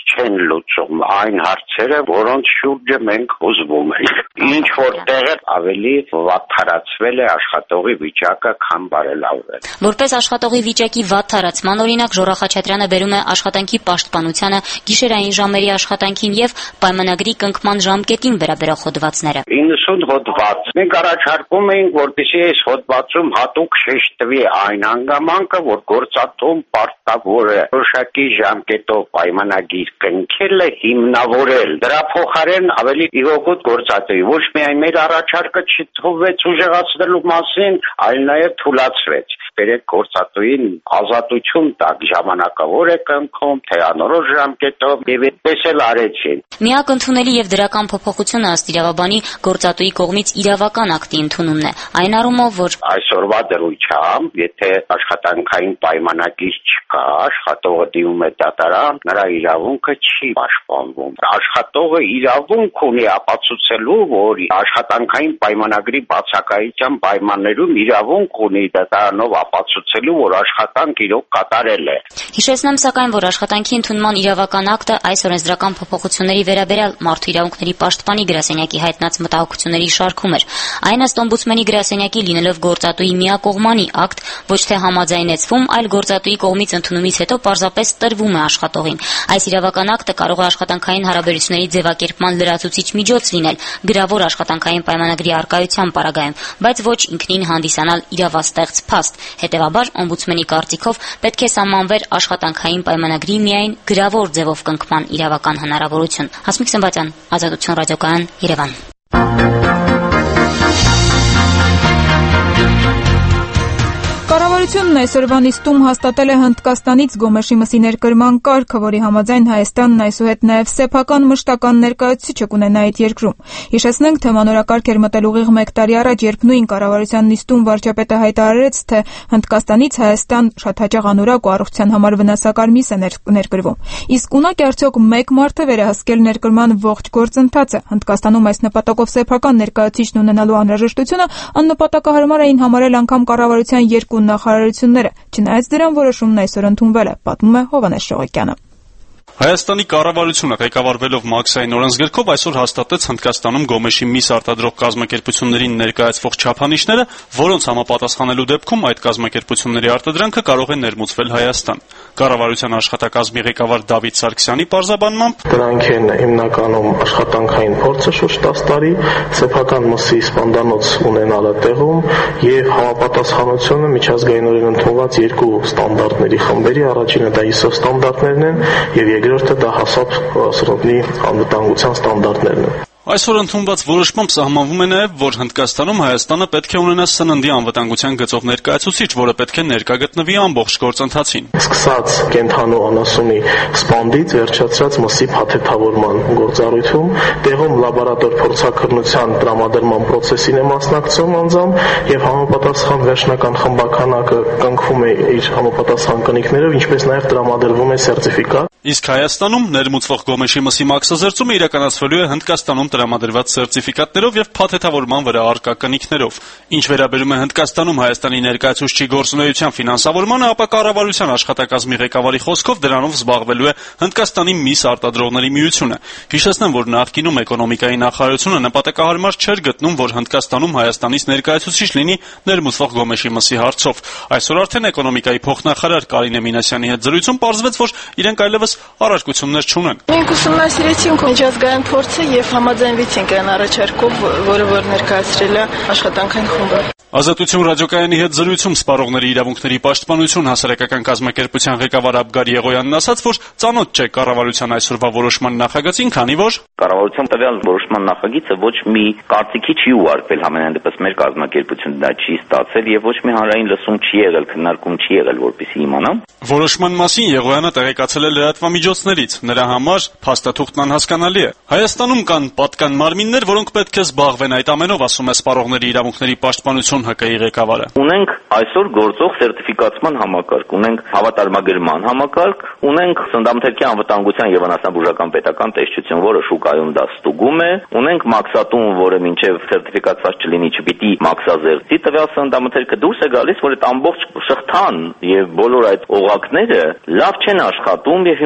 չեն լուծում այն հարցերը, որոնց շուրջը մենք հուզվում ենք։ Ինչ որտեղ ավելի վատթարացվել է աշխատողի վիճակը, քան բարելավվել։
Որպես աշխատողի վիճակի վատ թարացման օրինակ Ժորա Խաչատրյանը բերում է աշխատանքի պաշտպանությանը, գիշերային ժամերի աշխատանքին եւ պայմանագրի կնքման ժամկետին վերաբերող հոդվածները։
իննսուն հոդված։ Մենք առաջարկում էինք, որպեսզի այս հոդվածում հատուկ շեշտվի այն հանգամանքը, որ գործատում պարտավոր է որոշակի ժամկետով պայմանագիր կնքելը հիմնավորել։ Դրա փոխարեն ավելի իրոքոտ գործատուի ոչ միայն մեր առաջարկը չթողվեց ուժեղացնելու մասին, այլ նաեւ թուլացվեց։ Բերեք գործատուին ազատություն տակ, ժամանակավոր է կնքում, թե անորոշ ժամկետով եւ այդպես էլ արեցին։
Միակ ընդունելի եւ դրական փոփոխությունը ըստ իրավաբանի գործատուի կողմից իրավական ակտի ընդունումն է։ Այն առումով, որ
այսօրվա դրությամբ, եթե աշխատանքային պայմանագիր չկա, աշխատողը դիմում է դատարան, նրա իրավունքը չի պաշտպանվում։ Աշխատողը իրավունք ունի ապացուցելու, որ աշխատանքային պայմանագրի բացակայության պայմաններում իրավունք ունի դատարանով ապացուցելու, որ աշխատանք իրոք կատարել է։
Հիշեցնեմ սակայն, որ աշխատանքի ընդունման իրավական ակտը այս օրենսդրական փոփոխությունների վերաբերյալ մարդու իրավունքների պաշտպանի գրասենյակի հայտնած մտահոգությունների շարքում էր։ Այն ըստ օմբուդսմենի գրասենյակի լինելով գործատուի միակողմանի ակտ, ոչ թե համաձայնեցվում, այլ գործատուի կողմից ընդունումից հետո պարզապես տրվում է աշխատողին։ Այս իրավական ակտը կարող է աշխատանքային հարաբերությունների ձևակերպման լրացուցիչ միջոց լինել գրավոր աշխատանքային պայմանագրի առկայության պարագայում, բայց ոչ ինքնին հանդիսանալ իրավաստեղծ փաստ։ Հետևաբար, օմբուդսմենի կարծիքով պետք է սահմանվեր աշխատանքային պայմանագրի միայն գրավոր ձևով կնքման իրավական հնարավորություն։ Հասմիկ Սմբատյան, Ազատություն ռադիոկայան, Երևան։
Կառավարությունն այսօրվա նիստում հաստատել է Հնդկաստանից Գոմեշի մսի ներկրման կարգը, որի համաձայն Հայաստանն այսուհետ նաև սեփական մշտական ներկայացուցիչ կունենա այդ երկրում։ Հիշեցնենք, թե մանորակարգ էր մտել ուղիղ մեկ տարի առաջ, երբ նույն կառավարության նիստում վարչապետը հայտարարեց, թե Հնդկաստանից Հայաստան շատ հաճախ անորակ ու առողջության համար վնասակար միս է ներկրվում։ Իսկ ունակ է արդյոք մեկ մարդ է վերահսկել ներկրման ողջ գործընթացը։ Հնդկաստանում այս նպատակով սեփական ներկայացուցիչն ունենալու անհրաժեշտությունը աննպատակահարմար էին համարել անգամ կառավարության երկու նախարարությունները, չնայած դրան որոշումն այսօր ընդունվել է, պատմում է Հովհաննես Շողոկյանը։
Հայաստանի կառավարությունը ղեկավարվելով Մաքսային օրենսգրքով այսօր հաստատեց Հնդկաստանում Գոմեշի միս արտադրող կազմակերպություններին ներկայացվող չափանիշները, որոնց համապատասխանելու դեպքում այդ կազմակերպությունների արտադրանքը կարող է ներմուծվել Հայաստան։ Կառավարության աշխատակազմի ղեկավար Դավիթ Սարգսյանի պարզաբանմամբ
դրանք են հիմնականում աշխատանքային փորձը շուրջ տասը տարի, սեփական մսի սպանդանոց ունենալը տեղում եւ համապատասխանությունը միջազգայինորեն ընդունված երկու ստանդարտների խմբերի, առաջինը դա իսո ստանդարտներն են եւ երկրորդը դա հասապ սրոտնի անվտանգության ստանդարտներն են։
Այսօր ընդունված որոշմամբ սահմանվում է նաև, որ Հնդկաստանում Հայաստանը պետք է ունենա սննդի անվտանգության գծով ներկայացուցիչ, որը պետք է ներկա գտնվի ամբողջ գործընթացին։
Սկսած կենթանու անասունի սպանդից վերջացրած մսի փաթեթավորման գործառույթում, տեղում լաբորատոր փորձաքննության տրամադրման process-ին է մասնակցում անձամբ եւ համապատասխան վերջնական խմբականակը կնքվում է իր համապատասխան կնիքներով, ինչպես նաև տրամադրվում է սերտիֆիկատ։
Իսկ Հայաստանում ներմուծվող Գոմեշի մսի մաքսազերծումը իրականացվելու է Հնդկաստանում տրամադրված սերտիֆիկատներով եւ փաթեթավորման վրա առկա կնիքներով։ Ինչ վերաբերում է Հնդկաստանում Հայաստանի ներկայացուցչի գործունեության ֆինանսավորմանը, ապա կառավարության աշխատակազմի ղեկավարի խոսքով դրանով զբաղվելու է Հնդկաստանի միս արտադրողների միությունը։ Հիշեցնեմ, որ նախկինում էկոնոմիկայի նախարարությունը նպատակահարմար չէր գտնում, որ Հնդկաստանում Հայաստանից ներկայացուցիչ լինի ներմուծվող Գոմեշի մսի հարցով։ Այսօր արդեն էկոնոմիկայի փոխնախարար Կարինե Մինասյանի հետ զրույցում պարզվեց, որ իրենք այլևս առարկություններ չունեն։
Մենք ուսումնասիրեցինք միջազգային փորձը եւ համաձայնվեցինք այն առաջարկով, որը որ ներկայացրել է աշխատանքային խումբը։
Ազատություն ռադիոկայանի հետ զրույցում Սպառողների իրավունքների պաշտպանություն հասարակական կազմակերպության ղեկավար Աբգար Եղոյանն ասաց, որ ծանոթ չէ կառավարության այսօրվա որոշման նախագծին, քանի որ
կառավարության տվյալ որոշման նախագիծը ոչ մի կարծիքի չի ուղարկվել, համենայն դեպս մեր կազմակերպությունը դա չի ստացել եւ ոչ մի հանրային լսում չի եղել, քննարկում չի եղել, որպեսզի իմանամ։
Որոշման մասին Եղոյանը տեղեկացել է լրատվամիջոցներից։ Նրա համար փաստաթուղթն անհասկանալի է։ Հայաստանում կան պատկան մարմիններ, որոնք պետք է զբաղվեն այդ ամենով, ասում է Սպառողների իրավունքների պաշտպանություն ՀԿ-ի ղեկավարը։
Ունենք այսօր գործող սերտիֆիկացման համակարգ, ունենք հավատարմագրման համակարգ, ունենք սննդամթերքի անվտանգության եւ անասնաբուժական պետական տեսչություն, որը շուկայում դա ստուգում է, ունենք մաքսատուն, որը մինչեւ սերտիֆիկացված չլինի, չպիտի մաքսազերծի տվյալ սննդամթերքը դուրս է գալիս, որ այդ ամբողջ շղթան եւ բոլոր այդ օղակները լավ չեն աշխատում եւ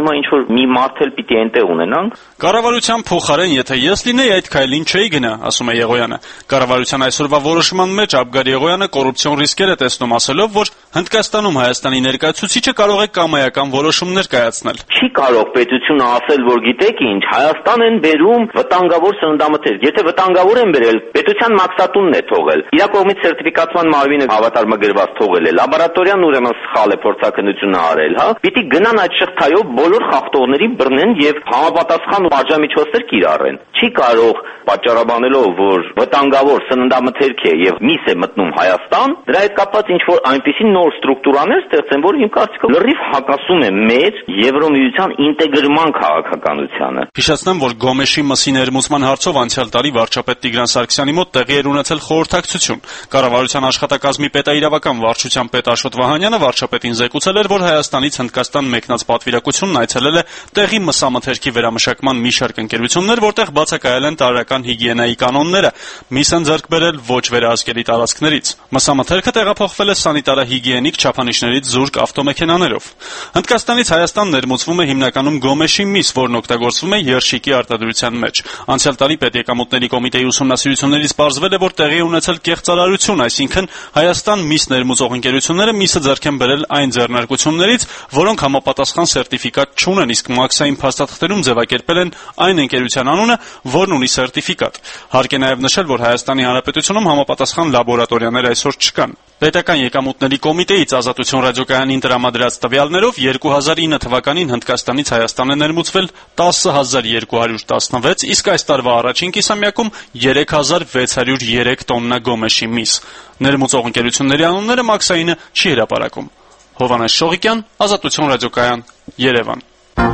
հիմա ինչ որ մի մարդ էլ պիտի այնտեղ ունենանք։
Կառավարության փոխարեն, եթե ես լինեի, այդ քայլին չէի գնա, ասում է Եղոյանը։ Կառավարության այսօրվա որոշման մեջ Աբգար Եղոյանը կոռուպցիոն ռիսկեր է տեսնում, ասելով, որ Հնդկաստանում Հայաստանի ներկայացուցիչը կարող է կամայական որոշումներ կայացնել։
Չի կարող պետությունը ասել, որ գիտեք ինչ, Հայաստան են բերում վտանգավոր սննդամթերք։ Եթե վտանգավոր են բերել, պետության մաքսատունն է թողել։ Իրա կողմից սերտիֆիկացման մարմինը հավատարմագրված թողել է։ Լաբորատորիան ուրեմն սխալ է փորձաքննությունը արել, հա։ Պիտի գնան այդ շղթայով բոլոր խախտողների բռնեն եւ համապատասխան պատժամիջոցներ կիրառեն։ Չի կարող պատճառաբանելով, որ վտանգավոր սննդամթերք է եւ միս է մտնում Հայաստան, դրա հետ կապված ինչ որ այնպիսի նոր ստրուկտուրաներ ստեղծեն, որ իմ կարծիքով լրիվ հակասում է մեր Եվրոմիության ինտեգրման քաղաքականությանը։
Հիշեցնեմ, որ Գոմեշի մսի ներմուծման հարցով անցյալ տարի վարչապետ Տիգրան Սարգսյանի մոտ տեղի էր ունեցել խորհրդակցություն։ Կառավարության աշխատակազմի պետաիրավական վարչության պետ Աշոտ Վահանյանը վարչապետին զեկուցել էր, որ Հայաստանից Հնդկաստան մեկնած պատվիրակությունն այցելել է տեղի մսամթերքի վերամշակման մի շարք ընկերություններ, որտեղ բացակայել են տարրական հիգիենայի կանոնները, միս են ձեռք բերել ոչ վերահսկելի տարածքներից։ Մսամթերքը տեղափոխվել է սանիտարահիգիենիկ չափանիշներից զուրկ ավտոմեքենաներով։ Հնդկաստանից Հայաստան ներմուծվում է հիմնականում Գոմեշի միս, որն օգտագործվում է երշիկի արտադրության մեջ։ Անցյալ տարի պետեկամուտների կոմիտեի ուսումնասիրություններից պարզվել է, որ տեղի է ունեցել կեղծարարություն, այսինքն Հայաստան միս ներմուծող ընկերությունները միսը ձեռք են բերել այն ձեռնարկություններից, որոնք համապատասխան սերտիֆիկատ չունեն, իսկ մաքսային փաստաթղթերում ձևակերպել են այն ընկերության անունը, որն ունի սերտիֆիկատ։ Հարկ է նաև նշել, որ Հայաստանի Հանրապետությունում համապատասխան լաբորատորիաներ այսօր չկան։ Պետական եկամուտների կոմիտեից Ազատություն ռադիոկայանին տրամադրած տվյալներով երկու հազար ինը թվականին Հնդկաստանից Հայաստան է ներմուծվել տասը հազար երկու հարյուր տասնվեց, իսկ այս տարվա առաջին կիսամյակում երեք հազար վեց հարյուր երեք տոննա Գոմեշի միս։ Ներմուծող ընկերությունների անունները մաքսայինը չի հրապարակում։ Հովհաննես Շողիկյան, Ազատություն ռադիոկայան, Երևան։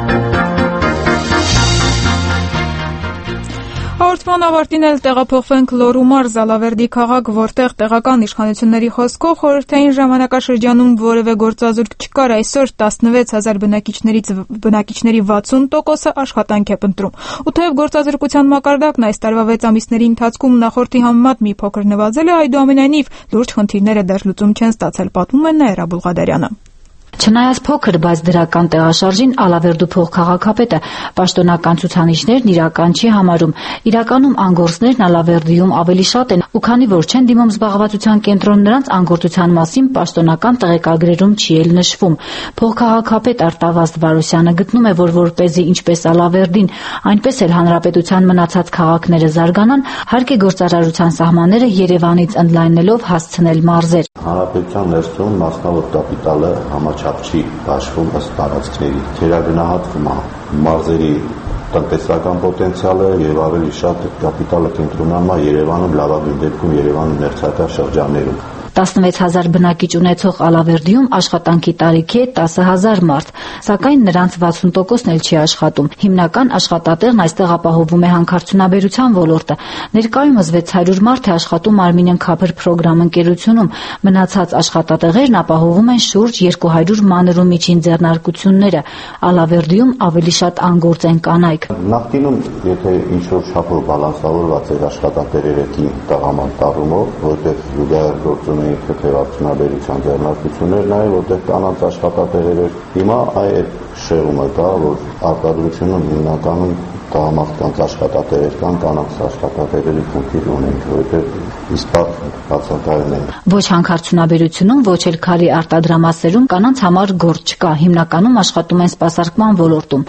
Հաղորդման ավարտին էլ տեղափոխվենք Լոռու Զալավերդի քաղաք, որտեղ տեղական իշխանությունների խոսքով խորհրդային ժամանակաշրջանում որևէ գործազուրկ չկար, այսօր տասնվեց հազար բնակիչներից բնակիչների վաթսուն տոկոսը աշխատանք է փնտրում։ Ու թեև գործազրկության մակարդակն այս տարվա վեց ամիսների ընթացքում նախորդի համեմատ մի փոքր նվազել է, այդուամենայնիվ լուրջ խնդիրները դեռ լուծում չեն ստացել, պատմում է Նաիրա Բուլղադարյանը։
Չնայած փոքր, բայց դրական տեղաշարժին Ալավերդու փոխքաղաքապետը պաշտոնական ցուցանիշներն իրական չի համարում։ Իրականում անգործներն Ալավերդիում ավելի շատ են, ու քանի որ չեն դիմում զբաղվածության կենտրոն, նրանց անգործության մասին պաշտոնական տեղեկագրերում չի էլ նշվում։ Փոխքաղաքապետ Արտավազդ Վարոսյանը գտնում է, որ որպեսզի ինչպես Ալավերդին, այնպես էլ հանրապետության մնացած քաղաքները զարգանան, հարկ է գործարարության սահմանները Երևանից ընդլայնելով հասցնել մարզեր։
Հանրապետության ներսում մասնավոր կապիտալը համաչափ չի հաշվում ըստ տարածքների, թերագնահատվում է մարզերի տնտեսական պոտենցիալը եւ ավելի շատ կապիտալը կենտրոնանում է Երևանում, լավագույն դեպքում Երևանի ներծակա շրջաններում։
տասնվեց հազար բնակիչ ունեցող Ալավերդիում աշխատանքի տարիքի է տասը հազար մարդ, սակայն նրանց վաթսուն տոկոսն էլ չի աշխատում։ Հիմնական աշխատատեղն այստեղ ապահովում է հանքարդյունաբերության ոլորտը։ Ներկայումս վեց հարյուր մարդ է աշխատում Արմինեն Քափր պրոգրամ ընկերությունում, մնացած աշխատատեղերն ապահովում են շուրջ երկու հարյուր մանր ու միջին ձեռնարկությունները։ Ալավերդիում ավելի շատ անգործ են կանայք։
Նախկինում, եթե ինչ-որ չափով բալանսավորված էր աշխատատեղերը կին տաղամասարումով, որտեղ զուգահեռ թեթևարդյունաբերության ձեռնարկություններ, նաև որտեղ կանանց աշխատատեղեր էր։ Հիմա այդ շեղումը կա, որ արտադրությունում հիմնականում տղամարդկանց աշխատատեղեր կան, կանանց աշխատատեղերի խնդիր ունենք, որովհետև իսպառ բացակայում են։
Ոչ հանքարդյունաբերությունում, ոչ էլ քարի արտադրամասերում կանանց համար գործ չկա, հիմնականում աշխատում են սպասարկման ոլորտում։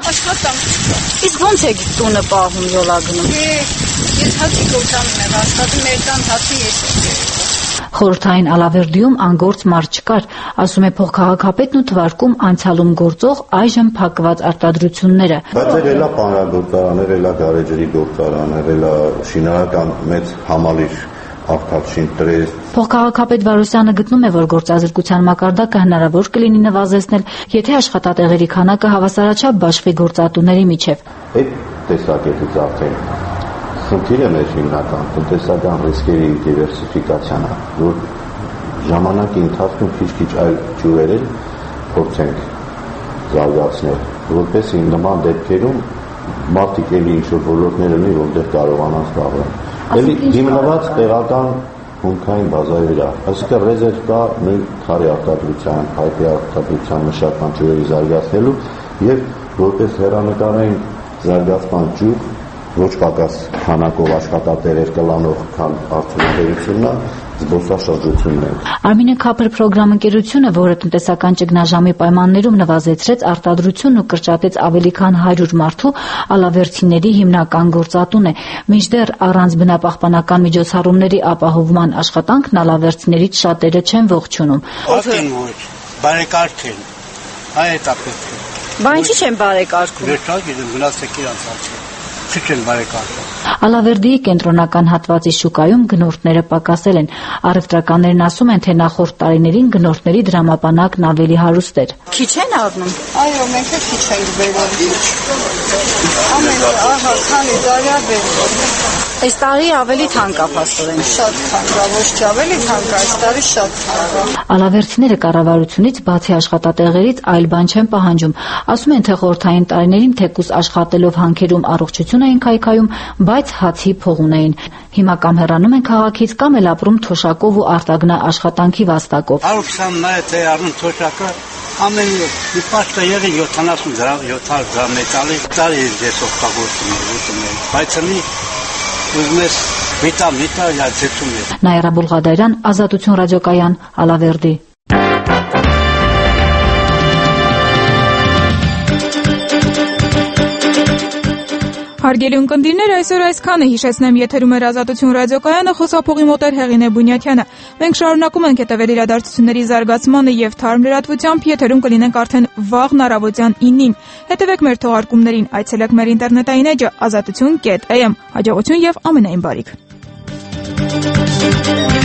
Իսկ ո՞նց եք տունը պահում, յոլագնում։ Ես հացի գործանում եմ, աշխատում մեր տան հացի ես եմ։
Խորհրդային Ալավերդիում անգործ մարդ չկար, ասում է փոխքաղաքապետն ու թվարկում անցյալում գործող այժմ փակված արտադրությունները։
Բայց եղել է պանրագործարաններ, եղել է գարեջրի գործարաններ, եղել է շինարարական մեծ համալիր Ավտաշին տրես։
Փոխքաղաքապետ Վարոսյանը գտնում է, որ գործազրկության մակարդակը հնարավոր կլինի նվազեցնել, եթե աշխատատեղերի քանակը հավասարաչափ բաշխվի գործատուների միջև։
Այդ տեսակետից արդեն խնդիրը մեր հիմնական տնտեսական ռիսկերի դիվերսիֆիկացիան է, որ ժամանակի ընթացքում քիչ-քիչ այլ ջուրեր փորձենք զարգացնել, որպեսզի նման դեպքերում մարդիկ էլի ինչ-որ ոլորտներ ունի, որտեղ կարողանան զբաղվել։ Էլի հիմնված տեղական հումքային բազայի վրա, այսինքն ռեզերվ կա նույն քարի արտադրության, փայտի արտադրության մշակման ջուրերի զարգացնելու, եւ որպես հեռանկարային զարգացման ճյուղ ոչ պակաս քանակով աշխատատերեր կլանող քան արդյունաբերությունն զբոսաշրջությունն է։
Արմինե Քափր պրոգրամ ընկերությունը, որը տնտեսական ճգնաժամի պայմաններում նվազեցրեց արտադրությունն ու կրճատեց ավելի քան հարյուր մարդու, ալավերցիների հիմնական գործատուն է։ Մինչդեռ առանց բնապահպանական միջոցառումների ապահովման աշխատանքն ալավերցիներից շատերը չեն ողջունում։
Ովքեր ոչ, բարեկարգ են, այ դա պետք է։
Բա ինչի՞ չեն բարեկարգում։
Վերջալ գիտեմ գնացեք իրանց աչքի։ Չեն բարեկարգում։
Ալավերդիի կենտրոնական հատվածի շուկայում գնորդները պակասել են։ Առևտրականներն ասում են, թե նախորդ տարիներին գնորդների դրամապանակն ավելի հարուստ էր։
Քիչ են առնում։
Այո, մենք էլ քիչ ենք բերում։
Ամեն ահա քանի տարի է բերում։ Այս տարի ավելի թանկ է փաստորեն։
Շատ թանկ է, ոչ թե ավելի թանկ է, այս տարի շատ թանկ է։
Ալավերցիները կառավարությունից բացի աշխատատեղերից այլ բան չեն պահանջում։ Ասում են, թե խորհրդային տարիներին թեկուզ աշխատելով հանքերում առողջություն էին քայքայում, բայց հացի փող ունեին։ Հիմա կամ հեռանում են քաղաքից, կամ էլ ապրում թոշակով ու արտագնա աշխատանքի վաստակով։
Արուքսան նայ թե առնում թոշակը ամեն մի պաշտը եղի յոթանասուն դրամ, յոթանասուն դրամ մետալի տարի ես օգտագործում եմ, բայց նի ուզում ես միտա միտա յացեցում եմ։
Նաիրա Բուլղադարյան, Ազատություն ռադիոկայան, Ալավերդի։
Հարգելի ունկնդիրներ, այսօր այսքանը, հիշեցնեմ, եթերում էր Ազատություն ռադիոկայանը, խոսափողի մոտ էր Հեղինե Բունյաթյանը։ Մենք շարունակում ենք հետևել իրադարձությունների զարգացմանը եւ թարմ լրատվությամբ, եթերում կլինենք արդեն վաղն առավոտյան ինին։ Հետևեք մեր թողարկումներին, այցելեք մեր ինտերնետային էջը ազատություն կետ էյ էմ։ Հաջողություն եւ ամենայն բարիք։